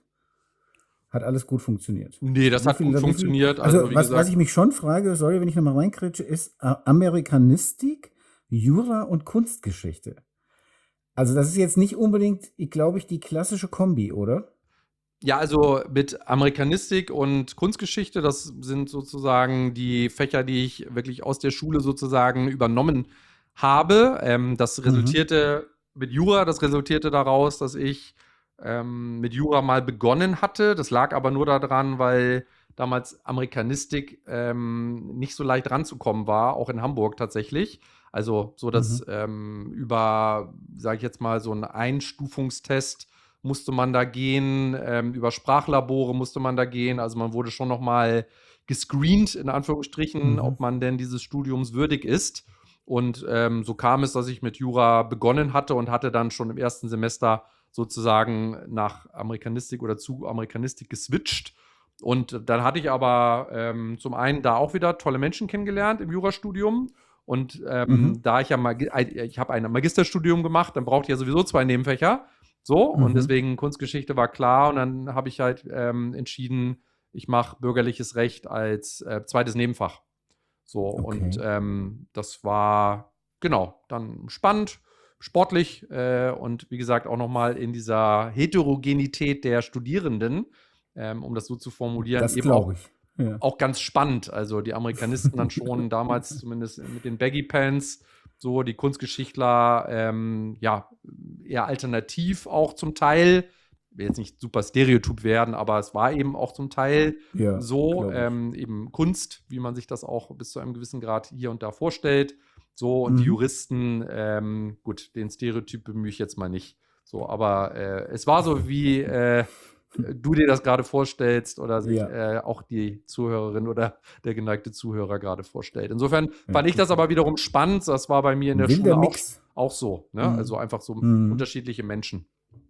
hat alles gut funktioniert? Nee, das Wie hat viel, gut wie viel, funktioniert. also Also, wie was, was ich gesagt, mich schon frage, sorry, wenn ich nochmal reinkretsche, ist äh, Amerikanistik, Jura und Kunstgeschichte. Also das ist jetzt nicht unbedingt, glaube ich, die klassische Kombi, oder? ja, also mit Amerikanistik und Kunstgeschichte, das sind sozusagen die Fächer, die ich wirklich aus der Schule sozusagen übernommen habe. Ähm, das Mhm. resultierte mit Jura, das resultierte daraus, dass ich ähm, mit Jura mal begonnen hatte. Das lag aber nur daran, weil damals Amerikanistik ähm, nicht so leicht ranzukommen war, auch in Hamburg tatsächlich. Also so, dass Mhm. ähm, über, sage ich jetzt mal, so einen Einstufungstest musste man da gehen, ähm, über Sprachlabore musste man da gehen. Also man wurde schon noch mal gescreent, in Anführungsstrichen, Mhm. ob man denn dieses Studiums würdig ist. Und ähm, so kam es, dass ich mit Jura begonnen hatte und hatte dann schon im ersten Semester sozusagen nach Amerikanistik oder zu Amerikanistik geswitcht. Und dann hatte ich aber ähm, zum einen da auch wieder tolle Menschen kennengelernt im Jurastudium. Und ähm, Mhm. da ich ja mal, ich habe ein Magisterstudium gemacht, dann brauchte ich ja sowieso zwei Nebenfächer. So, und Mhm. deswegen Kunstgeschichte war klar. Und dann habe ich halt ähm, entschieden, ich mache bürgerliches Recht als äh, zweites Nebenfach. So, und Okay. ähm, das war, genau, dann spannend, sportlich äh, und wie gesagt auch nochmal in dieser Heterogenität der Studierenden, ähm, um das so zu formulieren, Das eben auch, glaube ich. Ja. auch ganz spannend. Also die Amerikanisten dann schon damals zumindest mit den Baggy Pants, so die Kunstgeschichtler, ähm, ja, eher alternativ auch zum Teil. Ich will jetzt nicht super Stereotyp werden, aber es war eben auch zum Teil Ja, so, glaube ich. ähm, eben Kunst, wie man sich das auch bis zu einem gewissen Grad hier und da vorstellt. So, und die Mhm. Juristen, ähm, gut, den Stereotyp bemühe ich jetzt mal nicht. So, aber äh, es war so, wie äh, du dir das gerade vorstellst oder sich Ja, äh, auch die Zuhörerin oder der geneigte Zuhörer gerade vorstellt. Insofern ja, fand ich das okay. aber wiederum spannend. Das war bei mir in Ein der wilder Schule auch, Mix. auch so. Ne? Also Mhm. einfach so Mhm. unterschiedliche Menschen.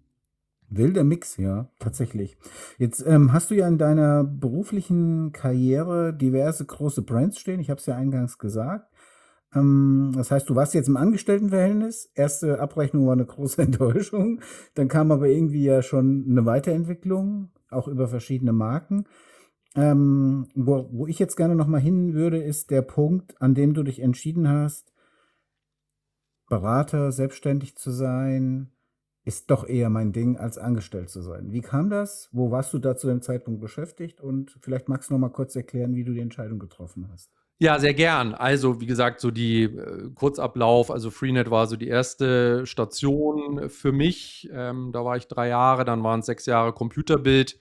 Wilder Mix, ja, tatsächlich. Jetzt ähm, hast du ja in deiner beruflichen Karriere diverse große Brands stehen. Ich habe es ja eingangs gesagt. Ähm, das heißt, du warst jetzt im Angestelltenverhältnis. Erste Abrechnung war eine große Enttäuschung. Dann kam aber irgendwie ja schon eine Weiterentwicklung, auch über verschiedene Marken. Ähm, wo, wo ich jetzt gerne noch mal hin würde, ist der Punkt, an dem du dich entschieden hast, Berater, selbstständig zu sein, ist doch eher mein Ding, als angestellt zu sein. Wie kam das? Wo warst du da zu dem Zeitpunkt beschäftigt? Und vielleicht magst du noch mal kurz erklären, wie du die Entscheidung getroffen hast. Ja, sehr gern. Also, wie gesagt, so die äh, Kurzablauf, also Freenet war so die erste Station für mich. Ähm, da war ich drei Jahre, dann waren es sechs Jahre Computerbild,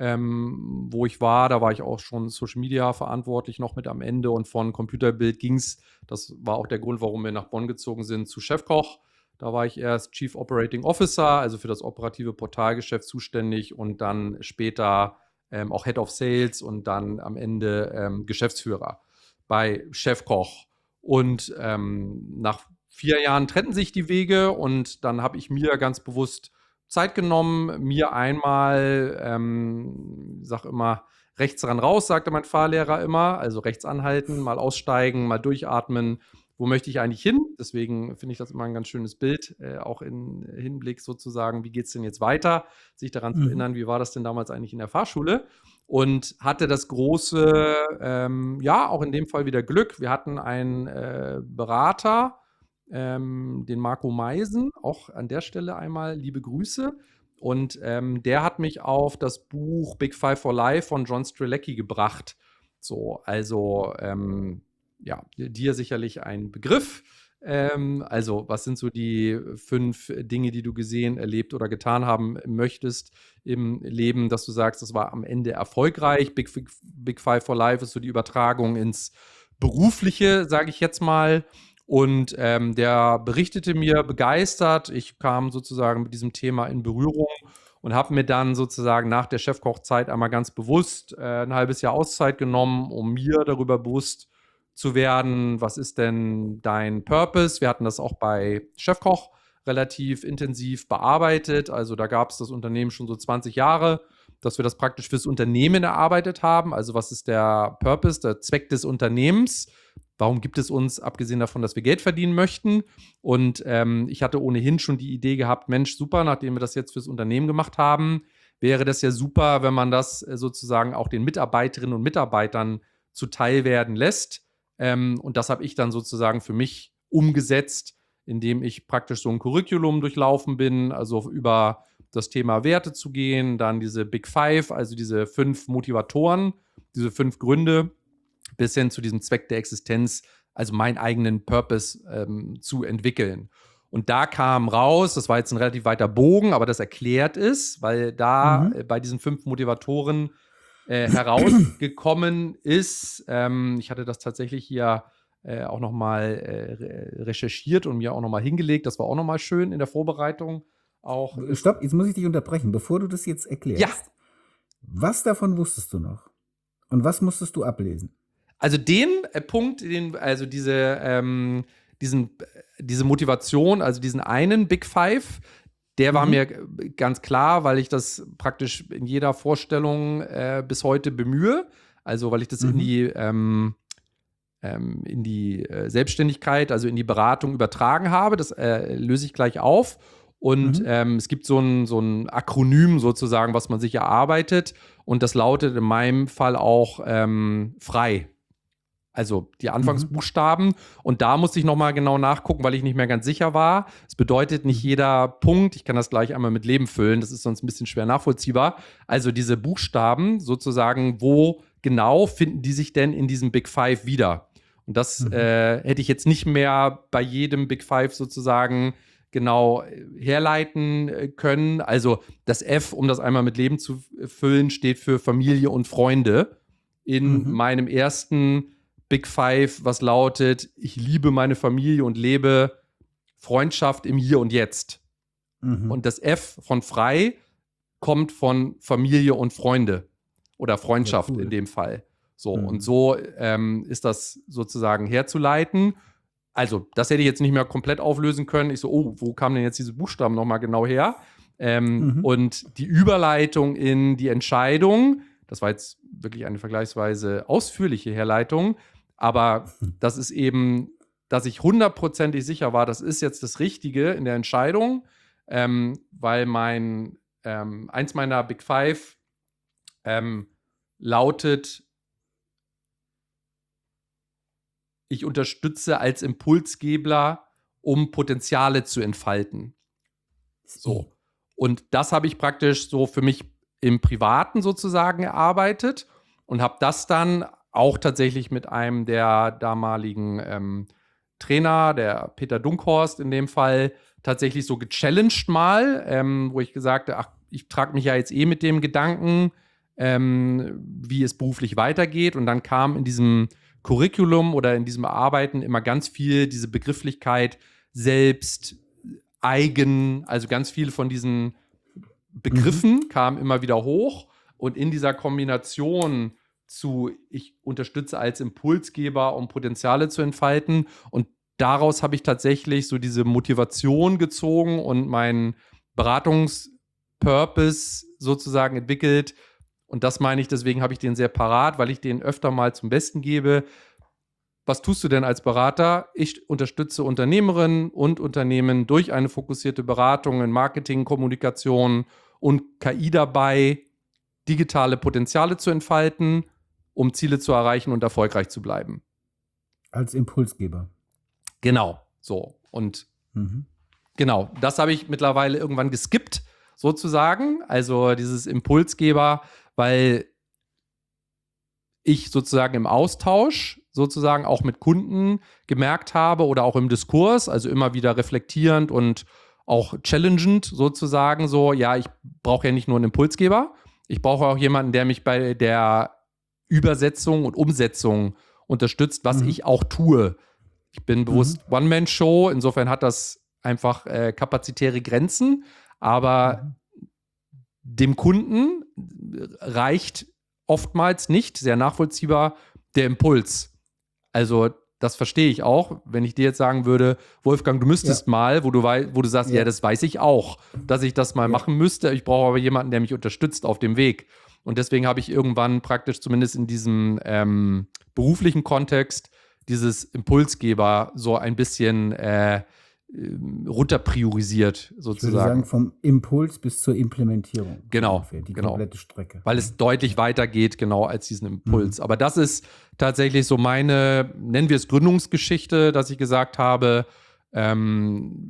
ähm, wo ich war. Da war ich auch schon Social Media verantwortlich noch mit am Ende. Und von Computerbild ging es, das war auch der Grund, warum wir nach Bonn gezogen sind, zu Chefkoch. Da war ich erst Chief Operating Officer, also für das operative Portalgeschäft zuständig und dann später ähm, auch Head of Sales und dann am Ende ähm, Geschäftsführer bei Chefkoch. Und ähm, nach vier Jahren trennten sich die Wege und dann habe ich mir ganz bewusst Zeit genommen, mir einmal, ähm, sag immer, rechts ran raus, sagte mein Fahrlehrer immer, also rechts anhalten, mal aussteigen, mal durchatmen. Wo möchte ich eigentlich hin? Deswegen finde ich das immer ein ganz schönes Bild, äh, auch im Hinblick sozusagen, wie geht es denn jetzt weiter? Sich daran zu Mhm. erinnern, wie war das denn damals eigentlich in der Fahrschule? Und hatte das große, ähm, ja, auch in dem Fall wieder Glück. Wir hatten einen äh, Berater, ähm, den Marco Meisen, auch an der Stelle einmal liebe Grüße. Und ähm, der hat mich auf das Buch Big Five for Life von John Strzelecki gebracht. So, also ähm, ja, dir sicherlich ein Begriff. Ähm, also, was sind so die fünf Dinge, die du gesehen, erlebt oder getan haben möchtest im Leben, dass du sagst, das war am Ende erfolgreich? Big, Big, Big Five for Life ist so die Übertragung ins Berufliche, sage ich jetzt mal. Und ähm, der berichtete mir begeistert. Ich kam sozusagen mit diesem Thema in Berührung und habe mir dann sozusagen nach der Chefkochzeit einmal ganz bewusst äh, ein halbes Jahr Auszeit genommen, um mir darüber bewusst zu werden, was ist denn dein Purpose? Wir hatten das auch bei Chefkoch relativ intensiv bearbeitet. Also da gab es das Unternehmen schon so zwanzig Jahre, dass wir das praktisch fürs Unternehmen erarbeitet haben. Also was ist der Purpose, der Zweck des Unternehmens? Warum gibt es uns, abgesehen davon, dass wir Geld verdienen möchten? Und ähm, ich hatte ohnehin schon die Idee gehabt, Mensch, super, nachdem wir das jetzt fürs Unternehmen gemacht haben, wäre das ja super, wenn man das äh, sozusagen auch den Mitarbeiterinnen und Mitarbeitern zuteil werden lässt. Ähm, und das habe ich dann sozusagen für mich umgesetzt, indem ich praktisch so ein Curriculum durchlaufen bin, also über das Thema Werte zu gehen, dann diese Big Five, also diese fünf Motivatoren, diese fünf Gründe, bis hin zu diesem Zweck der Existenz, also meinen eigenen Purpose ähm, zu entwickeln. Und da kam raus, das war jetzt ein relativ weiter Bogen, aber das erklärt ist, weil da Mhm. äh, bei diesen fünf Motivatoren äh, herausgekommen ist, ähm, ich hatte das tatsächlich hier äh, auch nochmal äh, recherchiert und mir auch nochmal hingelegt, das war auch nochmal schön in der Vorbereitung auch. Stopp, jetzt muss ich dich unterbrechen. Bevor du das jetzt erklärst, Ja. Was davon wusstest du noch? Und was musstest du ablesen? Also den äh, Punkt, den, also diese, ähm, diesen, diese Motivation, also diesen einen Big Five, der war Mhm. mir ganz klar, weil ich das praktisch in jeder Vorstellung äh, bis heute bemühe. Also weil ich das Mhm. in die, ähm, ähm, in die äh, Selbstständigkeit, also in die Beratung übertragen habe. Das äh, löse ich gleich auf. Und Mhm. ähm, es gibt so ein, so ein Akronym sozusagen, was man sich erarbeitet. Und das lautet in meinem Fall auch ähm, frei. Also die Mhm. Anfangsbuchstaben. Und da musste ich nochmal genau nachgucken, weil ich nicht mehr ganz sicher war. Es bedeutet nicht Mhm. jeder Punkt, ich kann das gleich einmal mit Leben füllen, das ist sonst ein bisschen schwer nachvollziehbar. Also diese Buchstaben sozusagen, wo genau finden die sich denn in diesem Big Five wieder? Und das Mhm. äh, hätte ich jetzt nicht mehr bei jedem Big Five sozusagen genau äh, herleiten äh, können. Also das F, um das einmal mit Leben zu füllen, steht für Familie und Freunde. In Mhm. meinem ersten Big Five, was lautet, ich liebe meine Familie und lebe Freundschaft im Hier und Jetzt. Mhm. Und das F von frei kommt von Familie und Freunde oder Ja, Freundschaft in cool. dem Fall. So, und Mhm. so ähm, ist das sozusagen herzuleiten. Also, das hätte ich jetzt nicht mehr komplett auflösen können. Ich so, oh, wo kamen denn jetzt diese Buchstaben nochmal genau her? Ähm, Mhm. Und die Überleitung in die Entscheidung, das war jetzt wirklich eine vergleichsweise ausführliche Herleitung, aber das ist eben, dass ich hundertprozentig sicher war, das ist jetzt das Richtige in der Entscheidung, ähm, weil mein, ähm, eins meiner Big Five ähm, lautet, ich unterstütze als Impulsgeber, um Potenziale zu entfalten. So. Und das habe ich praktisch so für mich im Privaten sozusagen erarbeitet und habe das dann auch tatsächlich mit einem der damaligen ähm, Trainer, der Peter Dunkhorst in dem Fall, tatsächlich so gechallenged mal, ähm, wo ich gesagt habe, ach, ich trage mich ja jetzt eh mit dem Gedanken, ähm, wie es beruflich weitergeht. Und dann kam in diesem Curriculum oder in diesem Arbeiten immer ganz viel diese Begrifflichkeit selbst, eigen, also ganz viel von diesen Begriffen mhm. kam immer wieder hoch. Und in dieser Kombination zu, ich unterstütze als Impulsgeber, um Potenziale zu entfalten. Und daraus habe ich tatsächlich so diese Motivation gezogen und meinen Beratungspurpose sozusagen entwickelt. Und das meine ich, deswegen habe ich den sehr parat, weil ich den öfter mal zum Besten gebe. Was tust du denn als Berater? Ich unterstütze Unternehmerinnen und Unternehmen durch eine fokussierte Beratung in Marketing, Kommunikation und K I dabei, digitale Potenziale zu entfalten, um Ziele zu erreichen und erfolgreich zu bleiben. Als Impulsgeber. Genau, so. Und mhm. genau, das habe ich mittlerweile irgendwann geskippt, sozusagen. Also dieses Impulsgeber, weil ich sozusagen im Austausch, sozusagen auch mit Kunden gemerkt habe oder auch im Diskurs, also immer wieder reflektierend und auch challengend sozusagen so, ja, ich brauche ja nicht nur einen Impulsgeber, ich brauche auch jemanden, der mich bei der Übersetzung und Umsetzung unterstützt, was mhm. ich auch tue. Ich bin bewusst mhm. One-Man-Show, insofern hat das einfach äh, kapazitäre Grenzen, aber mhm. dem Kunden reicht oftmals nicht, sehr nachvollziehbar, der Impuls. Also das verstehe ich auch, wenn ich dir jetzt sagen würde, Wolfgang, du müsstest ja. mal, wo du, wei- wo du sagst, ja. ja, das weiß ich auch, dass ich das mal ja. machen müsste. Ich brauche aber jemanden, der mich unterstützt auf dem Weg. Und deswegen habe ich irgendwann praktisch zumindest in diesem ähm, beruflichen Kontext dieses Impulsgeber so ein bisschen äh, runter priorisiert, sozusagen. Ich würde sagen, vom Impuls bis zur Implementierung. Genau, ungefähr, die genau. komplette Strecke. Weil es deutlich weiter geht, genau, als diesen Impuls. Mhm. Aber das ist tatsächlich so meine, nennen wir es Gründungsgeschichte, dass ich gesagt habe, ähm,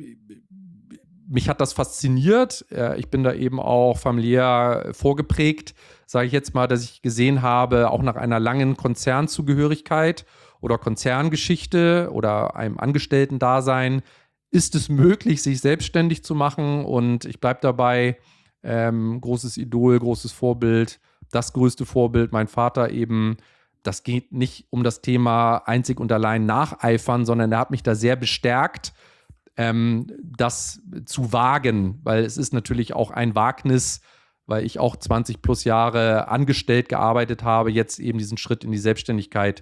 mich hat das fasziniert. Ich bin da eben auch familiär vorgeprägt, sage ich jetzt mal, dass ich gesehen habe, auch nach einer langen Konzernzugehörigkeit oder Konzerngeschichte oder einem Angestellten-Dasein, ist es möglich, sich selbstständig zu machen, und ich bleibe dabei, ähm, großes Idol, großes Vorbild, das größte Vorbild, mein Vater eben. Das geht nicht um das Thema einzig und allein nacheifern, sondern er hat mich da sehr bestärkt, ähm, das zu wagen, weil es ist natürlich auch ein Wagnis, weil ich auch zwanzig plus Jahre angestellt gearbeitet habe, jetzt eben diesen Schritt in die Selbstständigkeit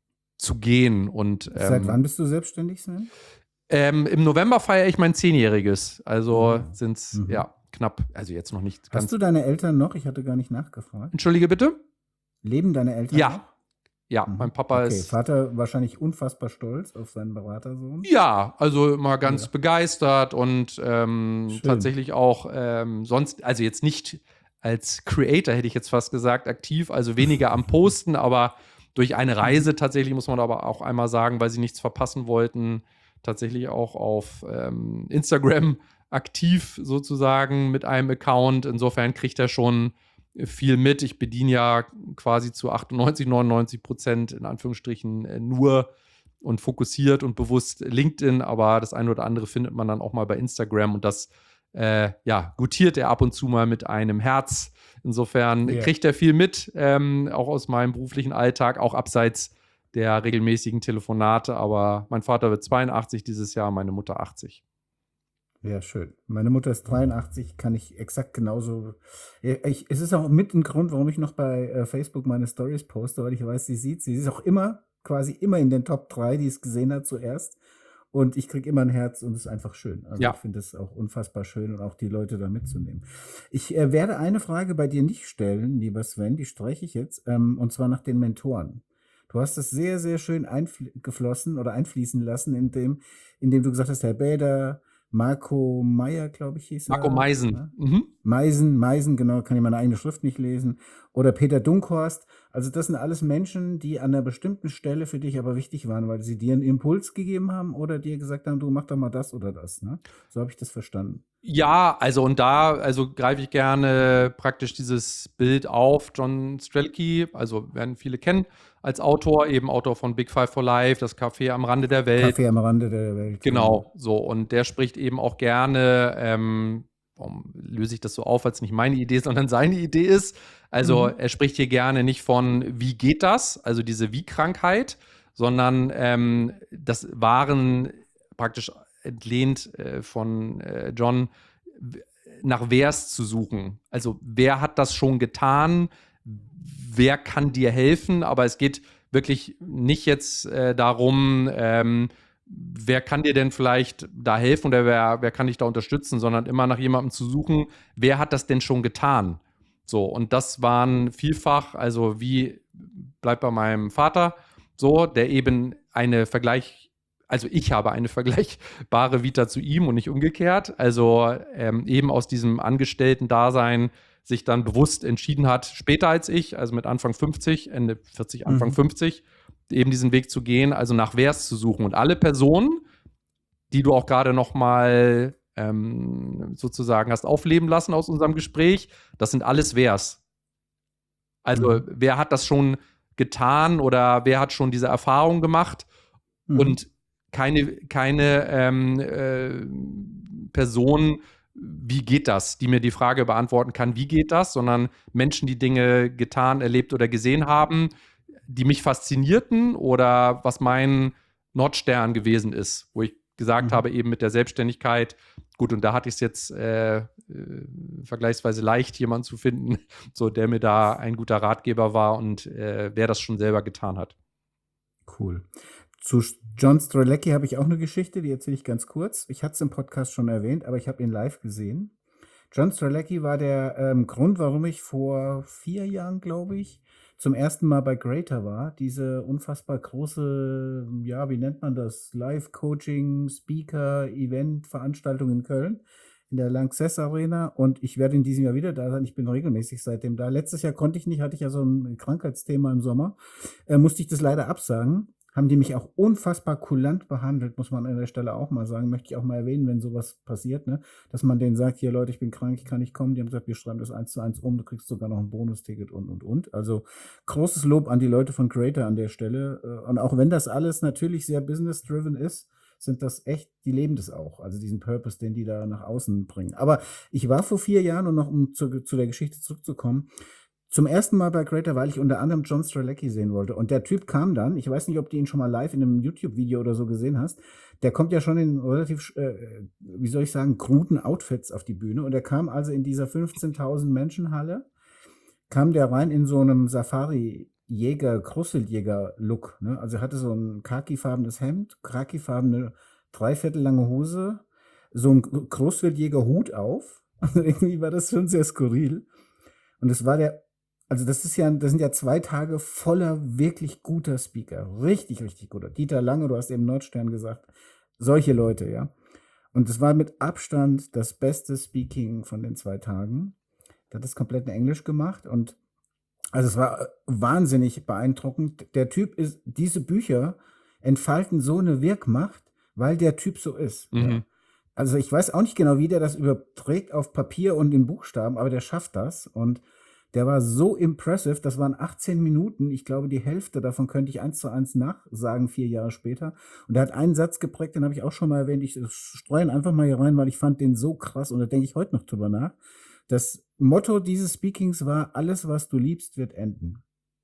zu gehen. Und, ähm, Seit wann bist du selbstständig, Sven? Ähm, Im November feiere ich mein Zehnjähriges. Also mhm. sind es, mhm. ja, knapp, also jetzt noch nicht ganz. Hast du deine Eltern noch? Ich hatte gar nicht nachgefragt. Entschuldige bitte? Leben deine Eltern ja. noch? Ja, mhm. mein Papa okay. ist. Vater wahrscheinlich unfassbar stolz auf seinen Beratersohn. Ja, also immer ganz ja. begeistert und ähm, tatsächlich auch ähm, sonst, also jetzt nicht als Creator, hätte ich jetzt fast gesagt, aktiv, also weniger am Posten, aber durch eine Reise tatsächlich, muss man aber auch einmal sagen, weil sie nichts verpassen wollten, tatsächlich auch auf ähm, Instagram aktiv sozusagen mit einem Account. Insofern kriegt er schon viel mit. Ich bediene ja quasi zu achtundneunzig, neunundneunzig Prozent in Anführungsstrichen nur und fokussiert und bewusst LinkedIn, aber das eine oder andere findet man dann auch mal bei Instagram, und das äh, ja, gutiert er ab und zu mal mit einem Herz. Insofern yeah. kriegt er viel mit, ähm, auch aus meinem beruflichen Alltag, auch abseits der regelmäßigen Telefonate, aber mein Vater wird zweiundachtzig dieses Jahr, meine Mutter achtzig. Ja, schön. Meine Mutter ist dreiundachtzig, kann ich exakt genauso. Ich, es ist auch mit ein Grund, warum ich noch bei äh, Facebook meine Stories poste, weil ich weiß, sie sieht, sie ist auch immer, quasi immer in den Top drei, die es gesehen hat zuerst. Und ich kriege immer ein Herz, und es ist einfach schön. Also ja. ich finde es auch unfassbar schön, und auch die Leute da mitzunehmen. Ich äh, werde eine Frage bei dir nicht stellen, lieber Sven, die streiche ich jetzt, ähm, und zwar nach den Mentoren. Du hast das sehr, sehr schön eingeflossen oder einfließen lassen, indem, indem du gesagt hast, Herr Bäder, Marco Meyer, glaube ich, hieß er. Marco Meisen. Ne? Mhm. Meisen, Meisen, genau, kann ich meine eigene Schrift nicht lesen. oder Peter Dunkhorst. Also das sind alles Menschen, die an einer bestimmten Stelle für dich aber wichtig waren, weil sie dir einen Impuls gegeben haben oder dir gesagt haben, du mach doch mal das oder das. Ne? So habe ich das verstanden. Ja, also und da, also greife ich gerne praktisch dieses Bild auf. John Strelke, also werden viele kennen als Autor, eben Autor von Big Five for Life, das Café am Rande der Welt. Kaffee am Rande der Welt. Genau, so. Und der spricht eben auch gerne, ähm, warum löse ich das so auf, weil es nicht meine Idee, sondern seine Idee ist. Also Mhm. er spricht hier gerne nicht von, wie geht das, also diese Wie-Krankheit, sondern ähm, das waren praktisch entlehnt äh, von äh, John, w- nach wer's zu suchen. Also wer hat das schon getan, wer kann dir helfen, aber es geht wirklich nicht jetzt äh, darum, ähm, wer kann dir denn vielleicht da helfen oder wer, wer kann dich da unterstützen, sondern immer nach jemandem zu suchen, wer hat das denn schon getan? So, und das waren vielfach, also wie bleibt bei meinem Vater so, der eben eine Vergleich, also ich habe eine vergleichbare Vita zu ihm und nicht umgekehrt, also ähm, eben aus diesem Angestellten-Dasein sich dann bewusst entschieden hat, später als ich, also mit Anfang fünfzig, Ende vierzig, Anfang Mhm. fünfzig, eben diesen Weg zu gehen, also nach Wers zu suchen. Und alle Personen, die du auch gerade noch mal ähm, sozusagen hast aufleben lassen aus unserem Gespräch, das sind alles Wers. Also Mhm. wer hat das schon getan oder wer hat schon diese Erfahrung gemacht? Mhm. Und keine, keine ähm, äh, Person, wie geht das, die mir die Frage beantworten kann, wie geht das, sondern Menschen, die Dinge getan, erlebt oder gesehen haben, die mich faszinierten oder was mein Nordstern gewesen ist, wo ich gesagt Mhm. habe, eben mit der Selbstständigkeit, gut, und da hatte ich es jetzt äh, äh, vergleichsweise leicht, jemanden zu finden, so der mir da ein guter Ratgeber war und äh, wer das schon selber getan hat. Cool. Zu John Strzelecki habe ich auch eine Geschichte, die erzähle ich ganz kurz. Ich hatte es im Podcast schon erwähnt, aber ich habe ihn live gesehen. John Strzelecki war der ähm, Grund, warum ich vor vier Jahren, glaube ich, zum ersten Mal bei Greater war. Diese unfassbar große, ja, wie nennt man das? Live-Coaching, Speaker, Event-Veranstaltung in Köln in der Lanxess Arena. Und ich werde in diesem Jahr wieder da sein. Ich bin regelmäßig seitdem da. Letztes Jahr konnte ich nicht, hatte ich ja so ein Krankheitsthema im Sommer. Äh, musste ich das leider absagen. Haben die mich auch unfassbar kulant behandelt, muss man an der Stelle auch mal sagen. Möchte ich auch mal erwähnen, wenn sowas passiert, ne? Dass man denen sagt, hier Leute, ich bin krank, ich kann nicht kommen. Die haben gesagt, wir schreiben das eins zu eins um, du kriegst sogar noch ein Bonusticket und, und, und. Also großes Lob an die Leute von Creator an der Stelle. Äh, Und auch wenn das alles natürlich sehr business-driven ist, sind das echt, die leben das auch. Also diesen Purpose, den die da nach außen bringen. Aber ich war vor vier Jahren, und noch um zu, zu der Geschichte zurückzukommen, zum ersten Mal bei Creator, weil ich unter anderem John Strzelecki sehen wollte. Und der Typ kam dann, ich weiß nicht, ob du ihn schon mal live in einem YouTube-Video oder so gesehen hast, der kommt ja schon in relativ, äh, wie soll ich sagen, kruden Outfits auf die Bühne. Und er kam also in dieser fünfzehntausend Menschen-Halle, kam der rein in so einem Safari-Jäger, Krusseljäger-Look. Ne? Also er hatte so ein khakifarbenes Hemd, khakifarbene dreiviertel lange Hose, so ein Großwildjäger-Hut auf. Also irgendwie war das schon sehr skurril. Und es war der, also das ist ja, das sind ja zwei Tage voller wirklich guter Speaker. Richtig, richtig guter. Dieter Lange, du hast eben Nordstern gesagt. Solche Leute, ja. Und es war mit Abstand das beste Speaking von den zwei Tagen. Der hat das komplett in Englisch gemacht und also es war äh, wahnsinnig beeindruckend. Der Typ ist, diese Bücher entfalten so eine Wirkmacht, weil der Typ so ist. Mhm. Ja. Also ich weiß auch nicht genau, wie der das überträgt auf Papier und in Buchstaben, aber der schafft das. Und der war so impressive, das waren achtzehn Minuten. Ich glaube, die Hälfte davon könnte ich eins zu eins nachsagen, vier Jahre später. Und er hat einen Satz geprägt, den habe ich auch schon mal erwähnt. Ich streue ihn einfach mal hier rein, weil ich fand den so krass und da denke ich heute noch drüber nach. Das Motto dieses Speakings war, alles, was du liebst, wird enden.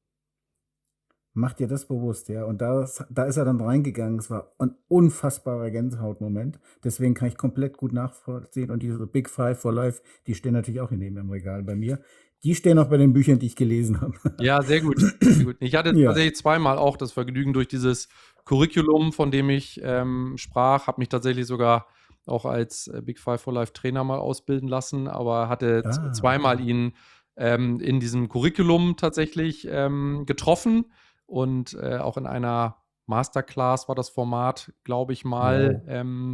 Mach dir das bewusst, ja. Und da, da ist er dann reingegangen. Es war ein unfassbarer Gänsehautmoment. Deswegen kann ich komplett gut nachvollziehen. Und diese Big Five for Life, die stehen natürlich auch hier neben im Regal bei mir. Die stehen auch bei den Büchern, die ich gelesen habe. Ja, sehr gut. Sehr gut. Ich hatte Ja. tatsächlich zweimal auch das Vergnügen durch dieses Curriculum, von dem ich ähm, sprach, habe mich tatsächlich sogar auch als äh, Big Five for Life Trainer mal ausbilden lassen, aber hatte z- Ah, zweimal okay. ihn ähm, in diesem Curriculum tatsächlich ähm, getroffen und äh, auch in einer Masterclass war das Format, glaube ich mal, Wow. ähm,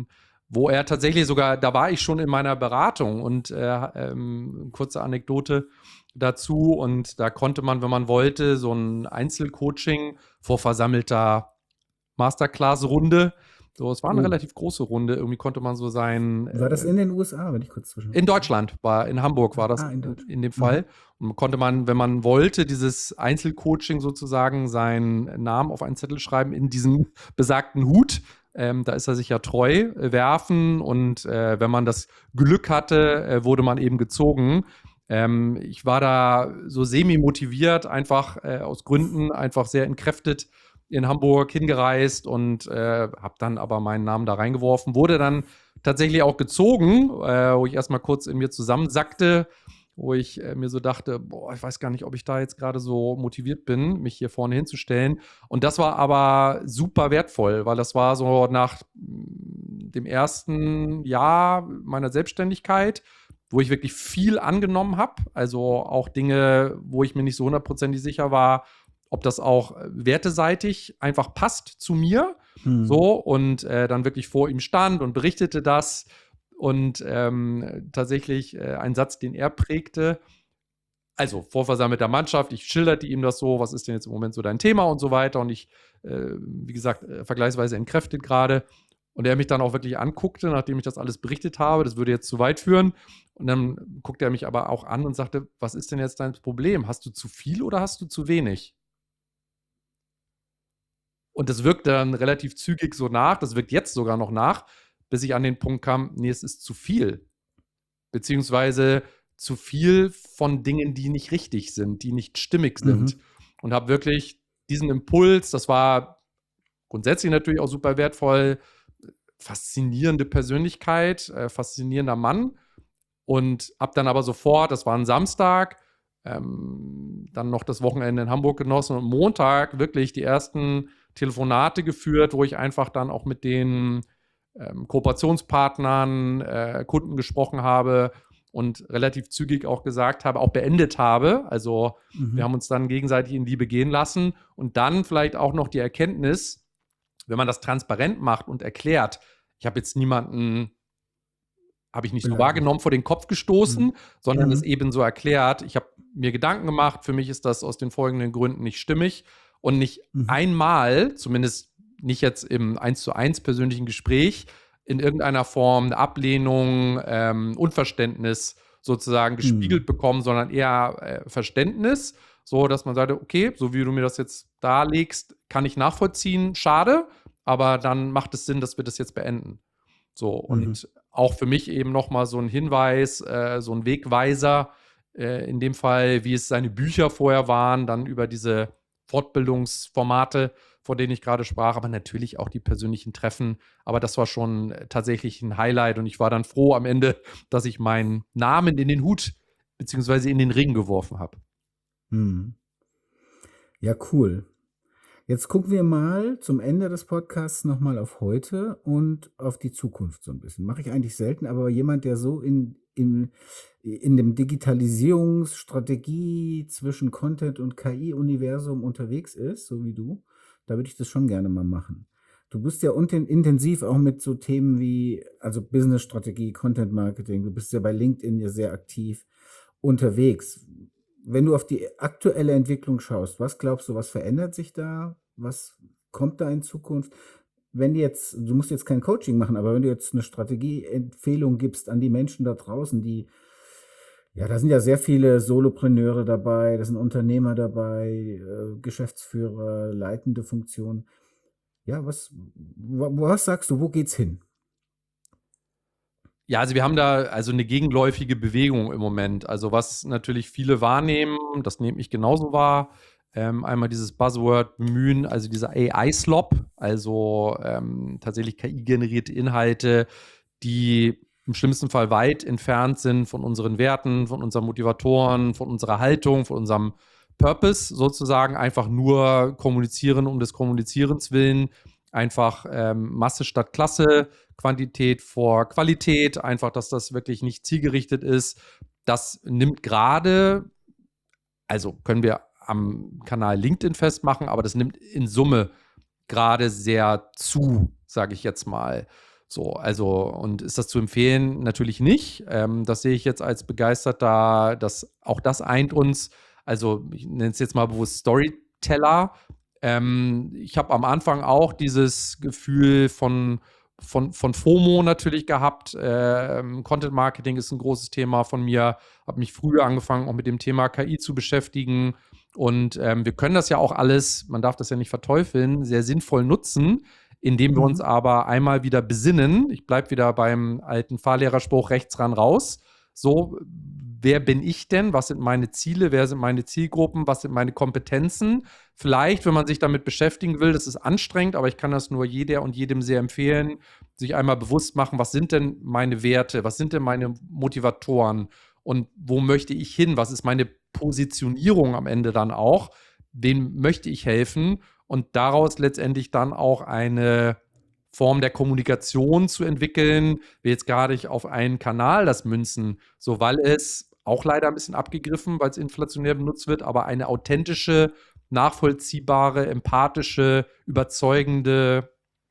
wo er tatsächlich sogar, da war ich schon in meiner Beratung und äh, ähm, kurze Anekdote dazu, und da konnte man, wenn man wollte, so ein Einzelcoaching vor versammelter Masterclass-Runde, so, es war eine Oh. relativ große Runde, irgendwie konnte man so sein. War das äh, in den U S A, wenn ich kurz zwischen. In Deutschland, war in Hamburg war das Ah, in in, Deutschland. in dem Fall. Und man konnte man, wenn man wollte, dieses Einzelcoaching sozusagen seinen Namen auf einen Zettel schreiben in diesen besagten Hut. Ähm, da ist er sich ja treu, äh, werfen, und äh, wenn man das Glück hatte, äh, wurde man eben gezogen. Ähm, ich war da so semi-motiviert, einfach äh, aus Gründen, einfach sehr entkräftet in Hamburg hingereist und äh, habe dann aber meinen Namen da reingeworfen, wurde dann tatsächlich auch gezogen, äh, wo ich erstmal kurz in mir zusammensackte, wo ich äh, mir so dachte, boah, ich weiß gar nicht, ob ich da jetzt gerade so motiviert bin, mich hier vorne hinzustellen. Und das war aber super wertvoll, weil das war so nach mm, dem ersten Jahr meiner Selbstständigkeit, wo ich wirklich viel angenommen habe, also auch Dinge, wo ich mir nicht so hundertprozentig sicher war, ob das auch äh, werteseitig einfach passt zu mir. Hm. So, und äh, dann wirklich vor ihm stand und berichtete das. Und ähm, tatsächlich äh, ein Satz, den er prägte, also vor versammelter Mannschaft, ich schilderte ihm das so, was ist denn jetzt im Moment so dein Thema und so weiter. Und ich, äh, wie gesagt, äh, vergleichsweise entkräftet gerade. Und er mich dann auch wirklich anguckte, nachdem ich das alles berichtet habe. Das würde jetzt zu weit führen. Und dann guckte er mich aber auch an und sagte, was ist denn jetzt dein Problem? Hast du zu viel oder hast du zu wenig? Und das wirkt dann relativ zügig so nach, das wirkt jetzt sogar noch nach, bis ich an den Punkt kam, nee, es ist zu viel. Beziehungsweise zu viel von Dingen, die nicht richtig sind, die nicht stimmig sind. Mhm. Und habe wirklich diesen Impuls, das war grundsätzlich natürlich auch super wertvoll, faszinierende Persönlichkeit, äh, faszinierender Mann. Und habe dann aber sofort, das war ein Samstag, ähm, dann noch das Wochenende in Hamburg genossen und Montag wirklich die ersten Telefonate geführt, wo ich einfach dann auch mit den ähm, Kooperationspartnern, äh, Kunden gesprochen habe und relativ zügig auch gesagt habe, auch beendet habe. Also Mhm. wir haben uns dann gegenseitig in Liebe gehen lassen und dann vielleicht auch noch die Erkenntnis, wenn man das transparent macht und erklärt, ich habe jetzt niemanden, habe ich nicht so Beleidigt. wahrgenommen, vor den Kopf gestoßen, Mhm. sondern Mhm. es eben so erklärt. Ich habe mir Gedanken gemacht, für mich ist das aus den folgenden Gründen nicht stimmig und nicht Mhm. einmal, zumindest nicht jetzt im eins zu eins persönlichen Gespräch, in irgendeiner Form eine Ablehnung, ähm, Unverständnis sozusagen gespiegelt Mhm. bekommen, sondern eher äh, Verständnis, so dass man sagt, okay, so wie du mir das jetzt darlegst, kann ich nachvollziehen, schade, aber dann macht es Sinn, dass wir das jetzt beenden. So, und auch für mich eben nochmal so ein Hinweis, äh, so ein Wegweiser, äh, in dem Fall, wie es seine Bücher vorher waren, dann über diese Fortbildungsformate, von denen ich gerade sprach, aber natürlich auch die persönlichen Treffen. Aber das war schon äh, tatsächlich ein Highlight und ich war dann froh am Ende, dass ich meinen Namen in den Hut beziehungsweise in den Ring geworfen habe. Mhm. Ja, cool. Jetzt gucken wir mal zum Ende des Podcasts nochmal auf heute und auf die Zukunft so ein bisschen. Mache ich eigentlich selten, aber jemand, der so in, in, in dem Digitalisierungsstrategie zwischen Content und K I-Universum unterwegs ist, so wie du, da würde ich das schon gerne mal machen. Du bist ja unten intensiv auch mit so Themen wie, also Business-Strategie, Content-Marketing, du bist ja bei LinkedIn ja sehr aktiv unterwegs. Wenn du auf die aktuelle Entwicklung schaust, was glaubst du, was verändert sich da? Was kommt da in Zukunft? Wenn du jetzt, du musst jetzt kein Coaching machen, aber wenn du jetzt eine Strategieempfehlung gibst an die Menschen da draußen, die, ja, da sind ja sehr viele Solopreneure dabei, da sind Unternehmer dabei, äh, Geschäftsführer, leitende Funktionen. Ja, was, wo- was sagst du, wo geht's hin? Ja, also wir haben da also eine gegenläufige Bewegung im Moment. Also was natürlich viele wahrnehmen, das nehme ich genauso wahr. Ähm, einmal dieses Buzzword bemühen, also dieser A I-Slop, also ähm, tatsächlich K I-generierte Inhalte, die im schlimmsten Fall weit entfernt sind von unseren Werten, von unseren Motivatoren, von unserer Haltung, von unserem Purpose sozusagen, einfach nur kommunizieren um des Kommunizierens willen, einfach ähm, Masse statt Klasse, Quantität vor Qualität, einfach, dass das wirklich nicht zielgerichtet ist. Das nimmt gerade, also können wir am Kanal LinkedIn festmachen, aber das nimmt in Summe gerade sehr zu, sage ich jetzt mal. So, also, und ist das zu empfehlen? Natürlich nicht. Ähm, das sehe ich jetzt als Begeisterter, dass auch das eint uns. Also, ich nenne es jetzt mal bewusst Storyteller. Ähm, ich habe am Anfang auch dieses Gefühl von, von, von FOMO natürlich gehabt. Ähm, Content Marketing ist ein großes Thema von mir. Habe mich früher angefangen, auch mit dem Thema K I zu beschäftigen. Und ähm, wir können das ja auch alles, man darf das ja nicht verteufeln, sehr sinnvoll nutzen, indem wir uns Mhm. aber einmal wieder besinnen. Ich bleibe wieder beim alten Fahrlehrerspruch rechts ran raus. So, wer bin ich denn? Was sind meine Ziele? Wer sind meine Zielgruppen? Was sind meine Kompetenzen? Vielleicht, wenn man sich damit beschäftigen will, das ist anstrengend, aber ich kann das nur jeder und jedem sehr empfehlen, sich einmal bewusst machen, was sind denn meine Werte? Was sind denn meine Motivatoren? Und wo möchte ich hin? Was ist meine Positionierung am Ende dann auch? Wem möchte ich helfen? Und daraus letztendlich dann auch eine Form der Kommunikation zu entwickeln, will jetzt gar nicht auf einen Kanal das münzen, so weil es auch leider ein bisschen abgegriffen, weil es inflationär benutzt wird, aber eine authentische, nachvollziehbare, empathische, überzeugende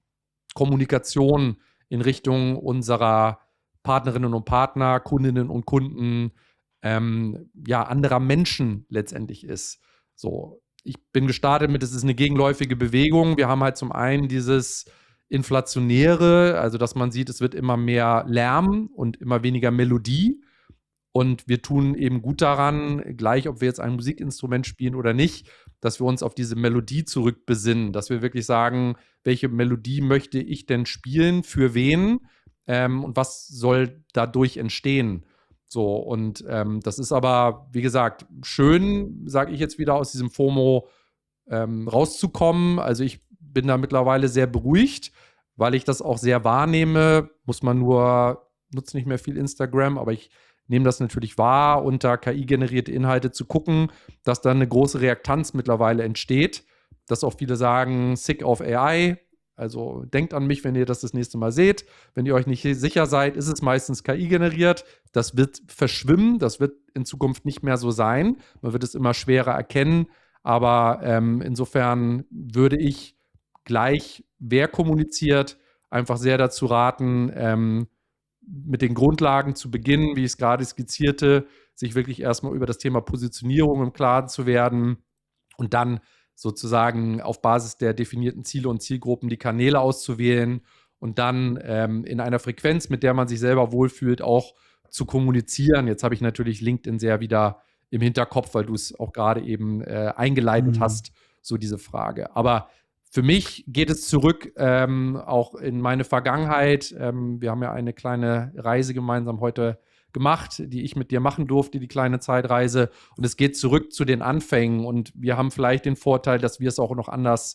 Kommunikation in Richtung unserer Partnerinnen und Partner, Kundinnen und Kunden, ähm, ja, anderer Menschen letztendlich ist. So, ich bin gestartet mit, es ist eine gegenläufige Bewegung. Wir haben halt zum einen dieses Inflationäre, also dass man sieht, es wird immer mehr Lärm und immer weniger Melodie. Und wir tun eben gut daran, gleich ob wir jetzt ein Musikinstrument spielen oder nicht, dass wir uns auf diese Melodie zurückbesinnen, dass wir wirklich sagen, welche Melodie möchte ich denn spielen, für wen ähm, und was soll dadurch entstehen. So, und ähm, das ist aber, wie gesagt, schön, sage ich jetzt wieder, aus diesem FOMO ähm, rauszukommen. Also ich bin da mittlerweile sehr beruhigt, weil ich das auch sehr wahrnehme. Muss man nur, nutze nicht mehr viel Instagram, aber ich nehme das natürlich wahr, unter K I-generierte Inhalte zu gucken, dass dann eine große Reaktanz mittlerweile entsteht, dass auch viele sagen, sick of A I, also denkt an mich, wenn ihr das das nächste Mal seht. Wenn ihr euch nicht sicher seid, ist es meistens K I-generiert. Das wird verschwimmen, das wird in Zukunft nicht mehr so sein. Man wird es immer schwerer erkennen, aber ähm, insofern würde ich gleich, wer kommuniziert, einfach sehr dazu raten, ähm, mit den Grundlagen zu beginnen, wie ich es gerade skizzierte, sich wirklich erstmal über das Thema Positionierung im Klaren zu werden und dann sozusagen auf Basis der definierten Ziele und Zielgruppen die Kanäle auszuwählen und dann ähm, in einer Frequenz, mit der man sich selber wohlfühlt, auch zu kommunizieren. Jetzt habe ich natürlich LinkedIn sehr wieder im Hinterkopf, weil du es auch gerade eben äh, eingeleitet Mhm. hast, so diese Frage. Aber für mich geht es zurück ähm, auch in meine Vergangenheit. Ähm, wir haben ja eine kleine Reise gemeinsam heute gemacht, die ich mit dir machen durfte, die kleine Zeitreise. Und es geht zurück zu den Anfängen. Und wir haben vielleicht den Vorteil, dass wir es auch noch anders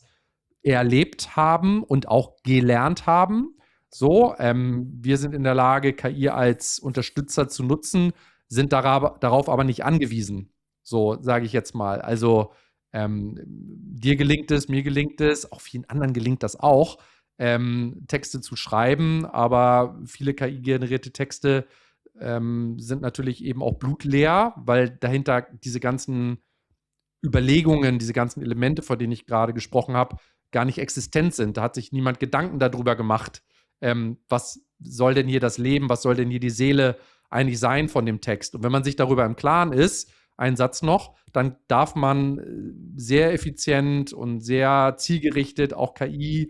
erlebt haben und auch gelernt haben. So, ähm, wir sind in der Lage, K I als Unterstützer zu nutzen, sind darauf, darauf aber nicht angewiesen. So sage ich jetzt mal. Also ähm, dir gelingt es, mir gelingt es, auch vielen anderen gelingt das auch, ähm, Texte zu schreiben, aber viele K I-generierte Texte ähm, sind natürlich eben auch blutleer, weil dahinter diese ganzen Überlegungen, diese ganzen Elemente, von denen ich gerade gesprochen habe, gar nicht existent sind. Da hat sich niemand Gedanken darüber gemacht, ähm, was soll denn hier das Leben, was soll denn hier die Seele eigentlich sein von dem Text. Und wenn man sich darüber im Klaren ist, ein Satz noch, dann darf man sehr effizient und sehr zielgerichtet auch K I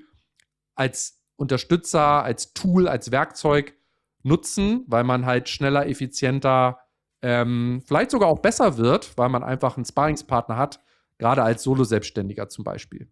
als Unterstützer, als Tool, als Werkzeug nutzen, weil man halt schneller, effizienter, ähm, vielleicht sogar auch besser wird, weil man einfach einen Sparringspartner hat, gerade als Solo-Selbstständiger zum Beispiel.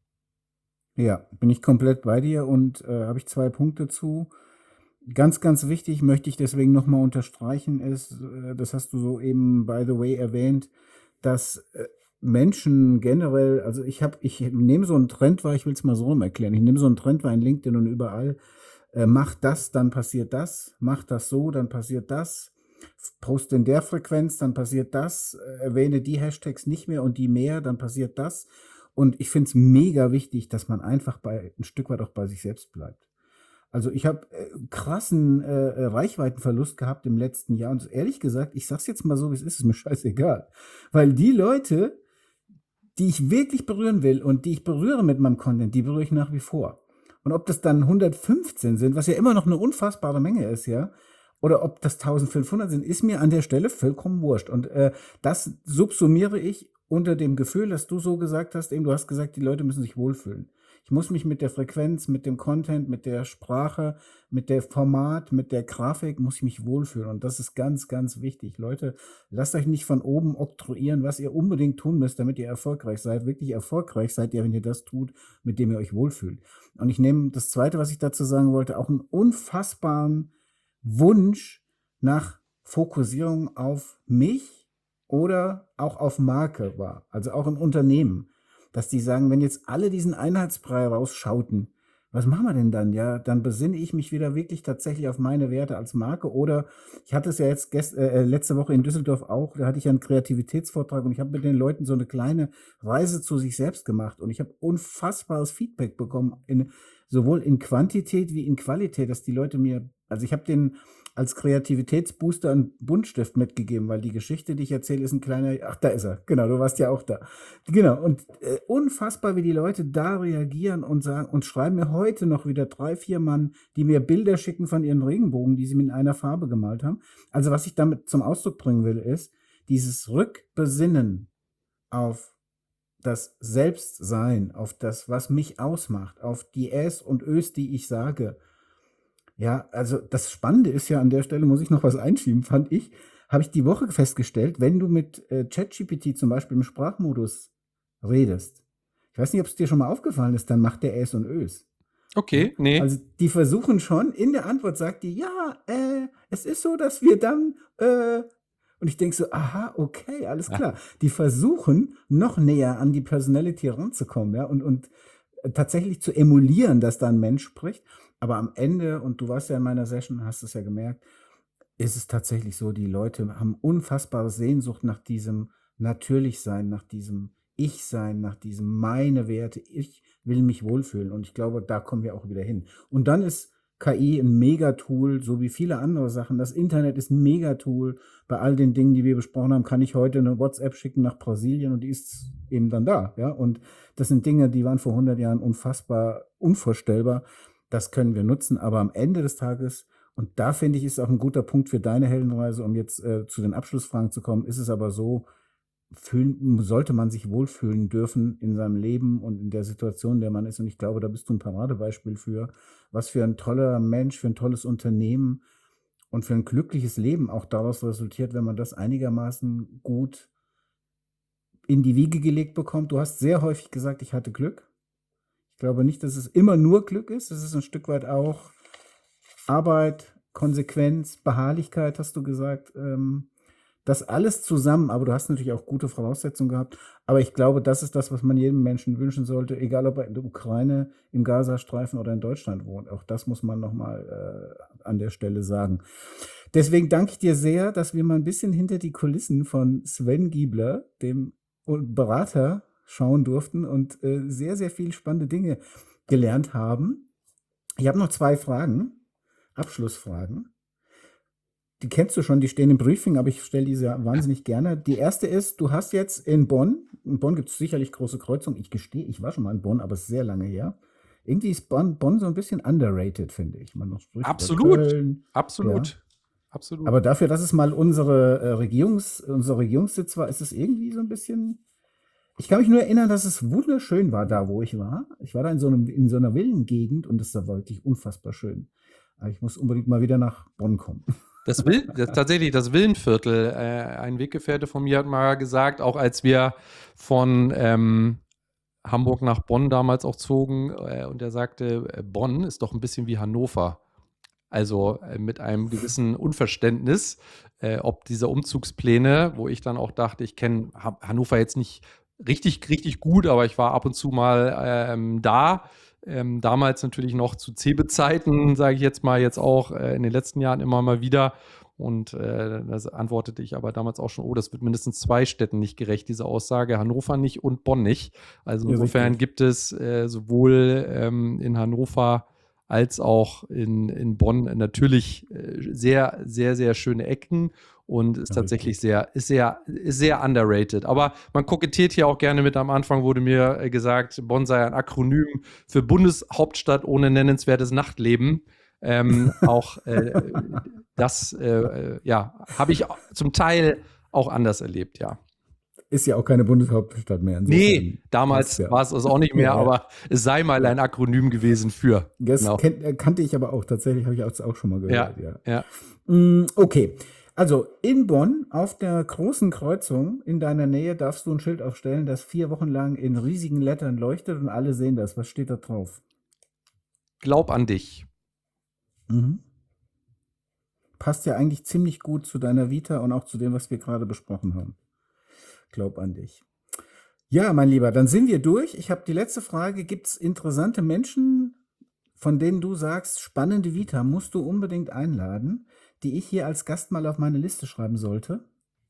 Ja, bin ich komplett bei dir und äh, habe ich zwei Punkte zu. Ganz, ganz wichtig, möchte ich deswegen nochmal unterstreichen, ist, äh, das hast du so eben, by the way, erwähnt, dass äh, Menschen generell, also ich habe, ich nehme so einen Trend wahr, ich will es mal so rum erklären, ich nehme so einen Trend wahr in LinkedIn und überall, äh, mach das, dann passiert das, mach das so, dann passiert das, poste in der Frequenz, dann passiert das, äh, erwähne die Hashtags nicht mehr und die mehr, dann passiert das. Und ich finde es mega wichtig, dass man einfach bei ein Stück weit auch bei sich selbst bleibt. Also ich habe äh, krassen äh, Reichweitenverlust gehabt im letzten Jahr und ehrlich gesagt, ich sag's jetzt mal so, wie es ist, ist mir scheißegal. Weil die Leute, die ich wirklich berühren will und die ich berühre mit meinem Content, die berühre ich nach wie vor. Und ob das dann hundertfünfzehn sind, was ja immer noch eine unfassbare Menge ist, ja, oder ob das eintausendfünfhundert sind, ist mir an der Stelle vollkommen wurscht. Und äh, das subsumiere ich unter dem Gefühl, dass du so gesagt hast, eben du hast gesagt, die Leute müssen sich wohlfühlen. Ich muss mich mit der Frequenz, mit dem Content, mit der Sprache, mit der Format, mit der Grafik, muss ich mich wohlfühlen. Und das ist ganz, ganz wichtig. Leute, lasst euch nicht von oben oktroyieren, was ihr unbedingt tun müsst, damit ihr erfolgreich seid. Wirklich erfolgreich seid ihr, wenn ihr das tut, mit dem ihr euch wohlfühlt. Und ich nehme das Zweite, was ich dazu sagen wollte, auch einen unfassbaren Wunsch nach Fokussierung auf mich oder auch auf Marke war. Also auch im Unternehmen. Dass die sagen, wenn jetzt alle diesen Einheitsbrei rausschauten, was machen wir denn dann? Ja, dann besinne ich mich wieder wirklich tatsächlich auf meine Werte als Marke. Oder ich hatte es ja jetzt gest, äh, letzte Woche in Düsseldorf auch, da hatte ich einen Kreativitätsvortrag und ich habe mit den Leuten so eine kleine Reise zu sich selbst gemacht. Und ich habe unfassbares Feedback bekommen, in, sowohl in Quantität wie in Qualität, dass die Leute mir, also ich habe den als Kreativitätsbooster einen Buntstift mitgegeben, weil die Geschichte, die ich erzähle, ist ein kleiner, ach, da ist er, genau, du warst ja auch da. Genau, und äh, unfassbar, wie die Leute da reagieren und sagen und schreiben mir heute noch wieder drei, vier Mann, die mir Bilder schicken von ihren Regenbogen, die sie mit einer Farbe gemalt haben. Also was ich damit zum Ausdruck bringen will, ist dieses Rückbesinnen auf das Selbstsein, auf das, was mich ausmacht, auf die Äs und Ös, die ich sage. Ja, also das Spannende ist ja, an der Stelle muss ich noch was einschieben, fand ich, habe ich die Woche festgestellt, wenn du mit äh, ChatGPT zum Beispiel im Sprachmodus redest, ich weiß nicht, ob es dir schon mal aufgefallen ist, dann macht der Äs und Ös. Okay, nee. Also die versuchen schon, in der Antwort sagt die, ja, äh, es ist so, dass wir dann, äh, und ich denke so, aha, okay, alles Ja. klar. Die versuchen, noch näher an die Personality ranzukommen, ja, und, und tatsächlich zu emulieren, dass da ein Mensch spricht. Aber am Ende, und du warst ja in meiner Session, hast es ja gemerkt, ist es tatsächlich so, die Leute haben unfassbare Sehnsucht nach diesem Natürlichsein, nach diesem Ich-Sein, nach diesem meine Werte. Ich will mich wohlfühlen. Und ich glaube, da kommen wir auch wieder hin. Und dann ist K I ein Megatool, so wie viele andere Sachen. Das Internet ist ein Megatool. Bei all den Dingen, die wir besprochen haben, kann ich heute eine WhatsApp schicken nach Brasilien und die ist eben dann da. Ja? Und das sind Dinge, die waren vor hundert Jahren unfassbar unvorstellbar. Das können wir nutzen, aber am Ende des Tages, und da finde ich, ist auch ein guter Punkt für deine Heldenreise, um jetzt äh, zu den Abschlussfragen zu kommen, ist es aber so, fühlen, sollte man sich wohlfühlen dürfen in seinem Leben und in der Situation, in der man ist. Und ich glaube, da bist du ein Paradebeispiel für, was für ein toller Mensch, für ein tolles Unternehmen und für ein glückliches Leben auch daraus resultiert, wenn man das einigermaßen gut in die Wiege gelegt bekommt. Du hast sehr häufig gesagt, ich hatte Glück. Ich glaube nicht, dass es immer nur Glück ist. Es ist ein Stück weit auch Arbeit, Konsequenz, Beharrlichkeit, hast du gesagt. Ähm, das alles zusammen, aber du hast natürlich auch gute Voraussetzungen gehabt. Aber ich glaube, das ist das, was man jedem Menschen wünschen sollte, egal ob er in der Ukraine, im Gazastreifen oder in Deutschland wohnt. Auch das muss man nochmal äh, an der Stelle sagen. Deswegen danke ich dir sehr, dass wir mal ein bisschen hinter die Kulissen von Sven Giebler, dem Berater, schauen durften und äh, sehr, sehr viele spannende Dinge gelernt haben. Ich habe noch zwei Fragen, Abschlussfragen. Die kennst du schon, die stehen im Briefing, aber ich stelle diese wahnsinnig gerne. Die erste ist, du hast jetzt in Bonn, in Bonn gibt es sicherlich große Kreuzungen, ich gestehe, ich war schon mal in Bonn, aber es ist sehr lange her. Irgendwie ist Bonn, Bonn so ein bisschen underrated, finde ich. Man spricht über Absolut, Köln, absolut, ja. absolut. Aber dafür, dass es mal unsere, äh, Regierungs, unser Regierungssitz war, ist es irgendwie so ein bisschen. Ich kann mich nur erinnern, dass es wunderschön war, da wo ich war. Ich war da in so, einem, in so einer Villengegend und es war wirklich unfassbar schön. Aber ich muss unbedingt mal wieder nach Bonn kommen. Das Will, das, tatsächlich, das Villenviertel, äh, ein Weggefährte von mir hat mal gesagt, auch als wir von ähm, Hamburg nach Bonn damals auch zogen, äh, und er sagte, äh, Bonn ist doch ein bisschen wie Hannover. Also äh, mit einem gewissen Unverständnis, äh, ob dieser Umzugspläne, wo ich dann auch dachte, ich kenne ha Hannover jetzt nicht richtig, richtig gut, aber ich war ab und zu mal ähm, da. Ähm, damals natürlich noch zu Cebe-Zeiten, sage ich jetzt mal, jetzt auch äh, in den letzten Jahren immer mal wieder. Und äh, das antwortete ich aber damals auch schon, oh, das wird mindestens zwei Städten nicht gerecht, diese Aussage, Hannover nicht und Bonn nicht. Also Ja, insofern richtig. gibt es äh, sowohl ähm, in Hannover als auch in, in Bonn natürlich äh, sehr, sehr, sehr schöne Ecken und ist Ja, tatsächlich richtig. sehr, ist sehr, ist sehr underrated. Aber man kokettiert hier auch gerne mit. Am Anfang wurde mir äh, gesagt, Bonn sei ein Akronym für Bundeshauptstadt ohne nennenswertes Nachtleben. Ähm, auch äh, das, äh, äh, ja, habe ich zum Teil auch anders erlebt, ja. Ist ja auch keine Bundeshauptstadt mehr, Nee, insofern passt damals ja. war es das auch nicht mehr, Ja, ja. aber es sei mal Ja. ein Akronym gewesen für. Das Genau. kennt, äh, kannte ich aber auch, tatsächlich habe ich auch, auch schon mal Ja, gehört, ja. ja. Mm, Okay, also in Bonn auf der großen Kreuzung in deiner Nähe darfst du ein Schild aufstellen, das vier Wochen lang in riesigen Lettern leuchtet und alle sehen das. Was steht da drauf? Glaub an dich. Mhm. Passt ja eigentlich ziemlich gut zu deiner Vita und auch zu dem, was wir gerade besprochen haben. Glaub an dich. Ja, mein Lieber, dann sind wir durch. Ich habe die letzte Frage. Gibt es interessante Menschen, von denen du sagst, spannende Vita musst du unbedingt einladen, die ich hier als Gast mal auf meine Liste schreiben sollte?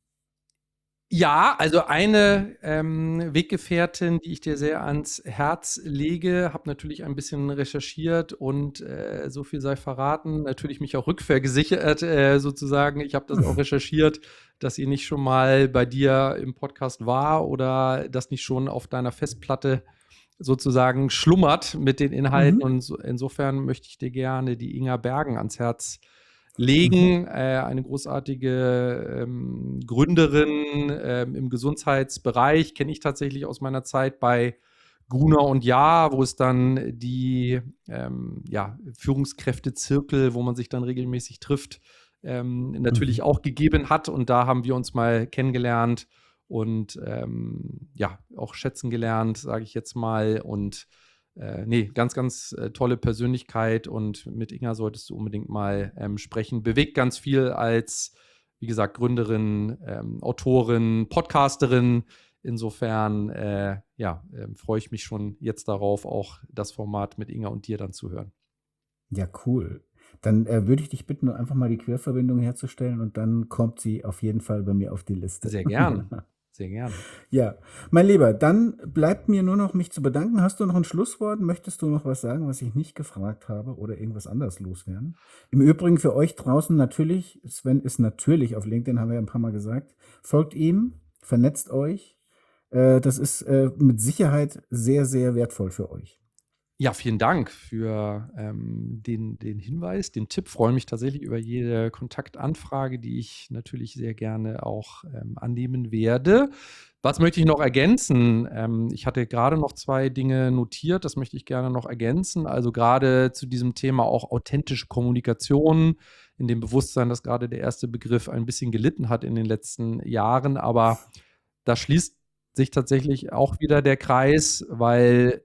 Ja, also eine ähm, Weggefährtin, die ich dir sehr ans Herz lege, habe natürlich ein bisschen recherchiert und äh, so viel sei verraten, natürlich mich auch rückversichert äh, sozusagen. Ich habe das auch recherchiert, dass sie nicht schon mal bei dir im Podcast war oder das nicht schon auf deiner Festplatte sozusagen schlummert mit den Inhalten. Mhm. Und so, insofern möchte ich dir gerne die Inga Bergen ans Herz Mhm. legen. Äh, eine großartige ähm, Gründerin ähm, im Gesundheitsbereich, kenne ich tatsächlich aus meiner Zeit bei Gruner und Jahr, wo es dann die ähm, ja, Führungskräftezirkel, wo man sich dann regelmäßig trifft, ähm, natürlich Mhm. auch gegeben hat. Und da haben wir uns mal kennengelernt und ähm, ja, auch schätzen gelernt, sage ich jetzt mal. Und äh, nee, ganz, ganz äh, tolle Persönlichkeit und mit Inga solltest du unbedingt mal ähm, sprechen. Bewegt ganz viel als, wie gesagt, Gründerin, ähm, Autorin, Podcasterin. Insofern, äh, ja, äh, freue ich mich schon jetzt darauf, auch das Format mit Inga und dir dann zu hören. Ja, cool. Dann äh, würde ich dich bitten, nur einfach mal die Querverbindung herzustellen und dann kommt sie auf jeden Fall bei mir auf die Liste. Sehr gern, sehr gern. Ja, mein Lieber, dann bleibt mir nur noch mich zu bedanken. Hast du noch ein Schlusswort? Möchtest du noch was sagen, was ich nicht gefragt habe oder irgendwas anderes loswerden? Im Übrigen für euch draußen natürlich, Sven ist natürlich auf LinkedIn, haben wir ja ein paar Mal gesagt. Folgt ihm, vernetzt euch. Äh, das ist äh, mit Sicherheit sehr, sehr wertvoll für euch. Ja, vielen Dank für ähm, den, den Hinweis, den Tipp. Freue mich tatsächlich über jede Kontaktanfrage, die ich natürlich sehr gerne auch ähm, annehmen werde. Was möchte ich noch ergänzen? Ähm, ich hatte gerade noch zwei Dinge notiert, das möchte ich gerne noch ergänzen. Also gerade zu diesem Thema auch authentische Kommunikation, in dem Bewusstsein, dass gerade der erste Begriff ein bisschen gelitten hat in den letzten Jahren. Aber da schließt sich tatsächlich auch wieder der Kreis, weil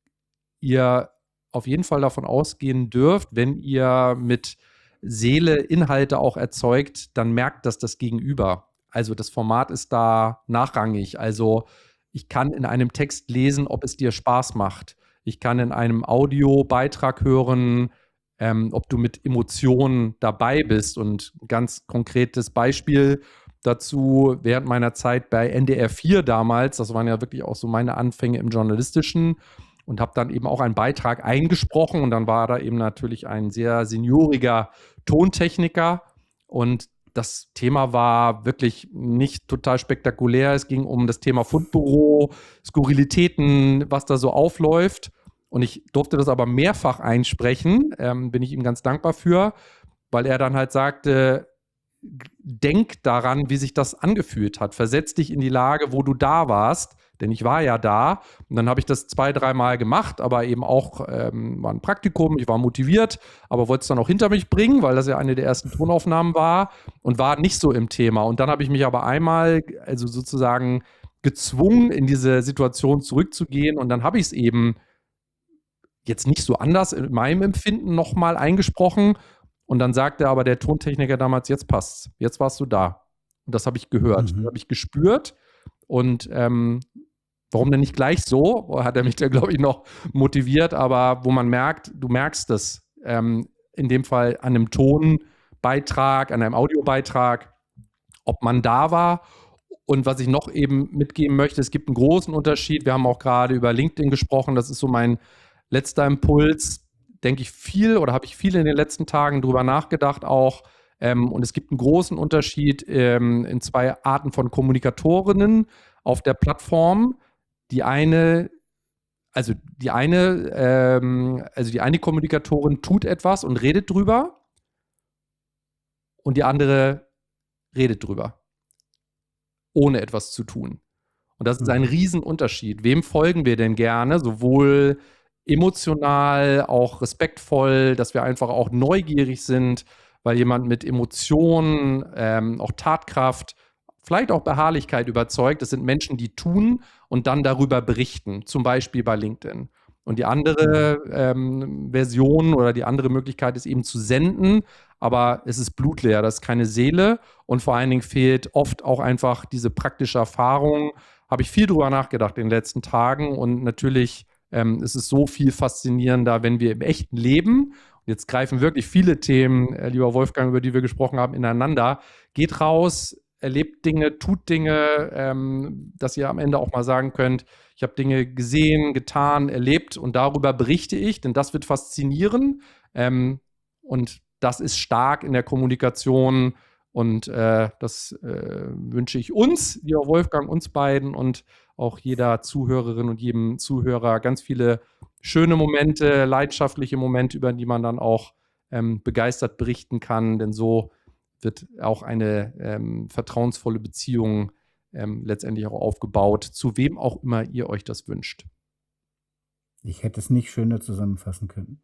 ihr auf jeden Fall davon ausgehen dürft, wenn ihr mit Seele Inhalte auch erzeugt, dann merkt das das Gegenüber. Also das Format ist da nachrangig. Also ich kann in einem Text lesen, ob es dir Spaß macht. Ich kann in einem Audiobeitrag hören, ähm, ob du mit Emotionen dabei bist. Und ein ganz konkretes Beispiel dazu, während meiner Zeit bei N D R vier damals, das waren ja wirklich auch so meine Anfänge im Journalistischen, und habe dann eben auch einen Beitrag eingesprochen und dann war da eben natürlich ein sehr senioriger Tontechniker und das Thema war wirklich nicht total spektakulär. Es ging um das Thema Fundbüro, Skurrilitäten, was da so aufläuft und ich durfte das aber mehrfach einsprechen, ähm, bin ich ihm ganz dankbar für, weil er dann halt sagte, denk daran, wie sich das angefühlt hat. Versetz dich in die Lage, wo du da warst, denn ich war ja da. Und dann habe ich das zwei, dreimal gemacht, aber eben auch ähm, war ein Praktikum, ich war motiviert, aber wollte es dann auch hinter mich bringen, weil das ja eine der ersten Tonaufnahmen war und war nicht so im Thema. Und dann habe ich mich aber einmal, also sozusagen gezwungen, in diese Situation zurückzugehen und dann habe ich es eben jetzt nicht so anders in meinem Empfinden nochmal eingesprochen. Und dann sagte aber der Tontechniker damals, jetzt passt's, jetzt warst du da. Und das habe ich gehört, Mhm. das habe ich gespürt. Und ähm, warum denn nicht gleich so? Hat er mich da, glaube ich, noch motiviert. Aber wo man merkt, du merkst es, ähm, in dem Fall an einem Tonbeitrag, an einem Audiobeitrag, ob man da war. Und was ich noch eben mitgeben möchte, es gibt einen großen Unterschied. Wir haben auch gerade über LinkedIn gesprochen. Das ist so mein letzter Impuls. Denke ich viel oder habe ich viel in den letzten Tagen drüber nachgedacht auch. Ähm, und es gibt einen großen Unterschied ähm, in zwei Arten von Kommunikatorinnen auf der Plattform. Die eine, also die eine, ähm, also die eine Kommunikatorin tut etwas und redet drüber und die andere redet drüber, ohne etwas zu tun. Und das ist ein Mhm. Riesenunterschied. Wem folgen wir denn gerne? Sowohl emotional, auch respektvoll, dass wir einfach auch neugierig sind, weil jemand mit Emotionen, ähm, auch Tatkraft, vielleicht auch Beharrlichkeit überzeugt. Das sind Menschen, die tun und dann darüber berichten, zum Beispiel bei LinkedIn. Und die andere ähm, Version oder die andere Möglichkeit ist eben zu senden, aber es ist blutleer, das ist keine Seele und vor allen Dingen fehlt oft auch einfach diese praktische Erfahrung. Habe ich viel drüber nachgedacht in den letzten Tagen und natürlich ähm, ist es so viel faszinierender, wenn wir im echten Leben, und jetzt greifen wirklich viele Themen, äh, lieber Wolfgang, über die wir gesprochen haben, ineinander, geht raus, erlebt Dinge, tut Dinge, ähm, dass ihr am Ende auch mal sagen könnt, ich habe Dinge gesehen, getan, erlebt und darüber berichte ich, denn das wird faszinieren ähm, und das ist stark in der Kommunikation und äh, das äh, wünsche ich uns, lieber Wolfgang, uns beiden und auch jeder Zuhörerin und jedem Zuhörer ganz viele schöne Momente, leidenschaftliche Momente, über die man dann auch ähm, begeistert berichten kann, denn so wird auch eine ähm, vertrauensvolle Beziehung ähm, letztendlich auch aufgebaut, zu wem auch immer ihr euch das wünscht. Ich hätte es nicht schöner zusammenfassen können.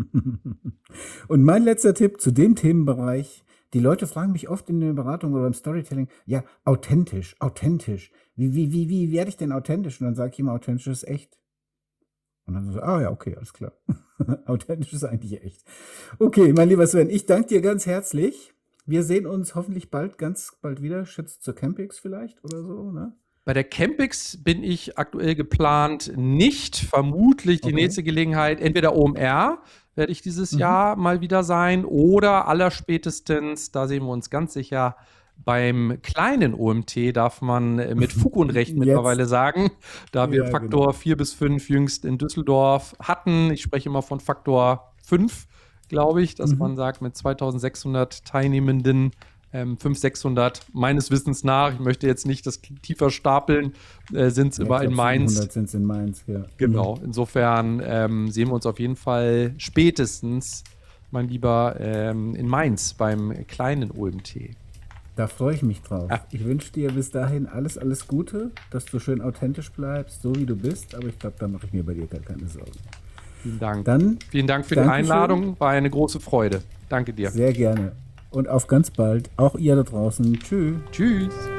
Und mein letzter Tipp zu dem Themenbereich. Die Leute fragen mich oft in der Beratung oder beim Storytelling, ja, authentisch, authentisch. Wie, wie, wie, wie werde ich denn authentisch? Und dann sage ich immer, authentisch ist echt. Und dann so, ah ja, okay, alles klar. Authentisch ist eigentlich echt. Okay, mein lieber Sven, ich danke dir ganz herzlich. Wir sehen uns hoffentlich bald, ganz bald wieder. Schätzt zur Campix vielleicht oder so, ne? Bei der Campix bin ich aktuell geplant nicht. Vermutlich die Okay. nächste Gelegenheit, entweder O M R werde ich dieses Mhm. Jahr mal wieder sein oder allerspätestens, da sehen wir uns ganz sicher, beim kleinen O M T darf man äh, mit Fug und Recht Jetzt. mittlerweile sagen, da wir Ja, Faktor genau. vier bis fünf jüngst in Düsseldorf hatten. Ich spreche immer von Faktor fünf, glaube ich, dass Mhm. man sagt, mit zweitausendsechshundert Teilnehmenden, ähm, fünfhundert, sechshundert meines Wissens nach, ich möchte jetzt nicht das tiefer stapeln, äh, sind es Ja, immer ich in glaube, Mainz. siebenhundert sind es in Mainz, ja. Genau, insofern ähm, sehen wir uns auf jeden Fall spätestens, mein Lieber, ähm, in Mainz beim kleinen O M T. Da freue ich mich drauf. Ja. Ich wünsche dir bis dahin alles, alles Gute, dass du schön authentisch bleibst, so wie du bist. Aber ich glaube, da mache ich mir bei dir gar keine Sorgen. Vielen Dank. Dann Vielen Dank für die Dankeschön. Einladung, war eine große Freude. Danke dir. Sehr gerne. Und auf ganz bald. Auch ihr da draußen. Tschüss. Tschüss.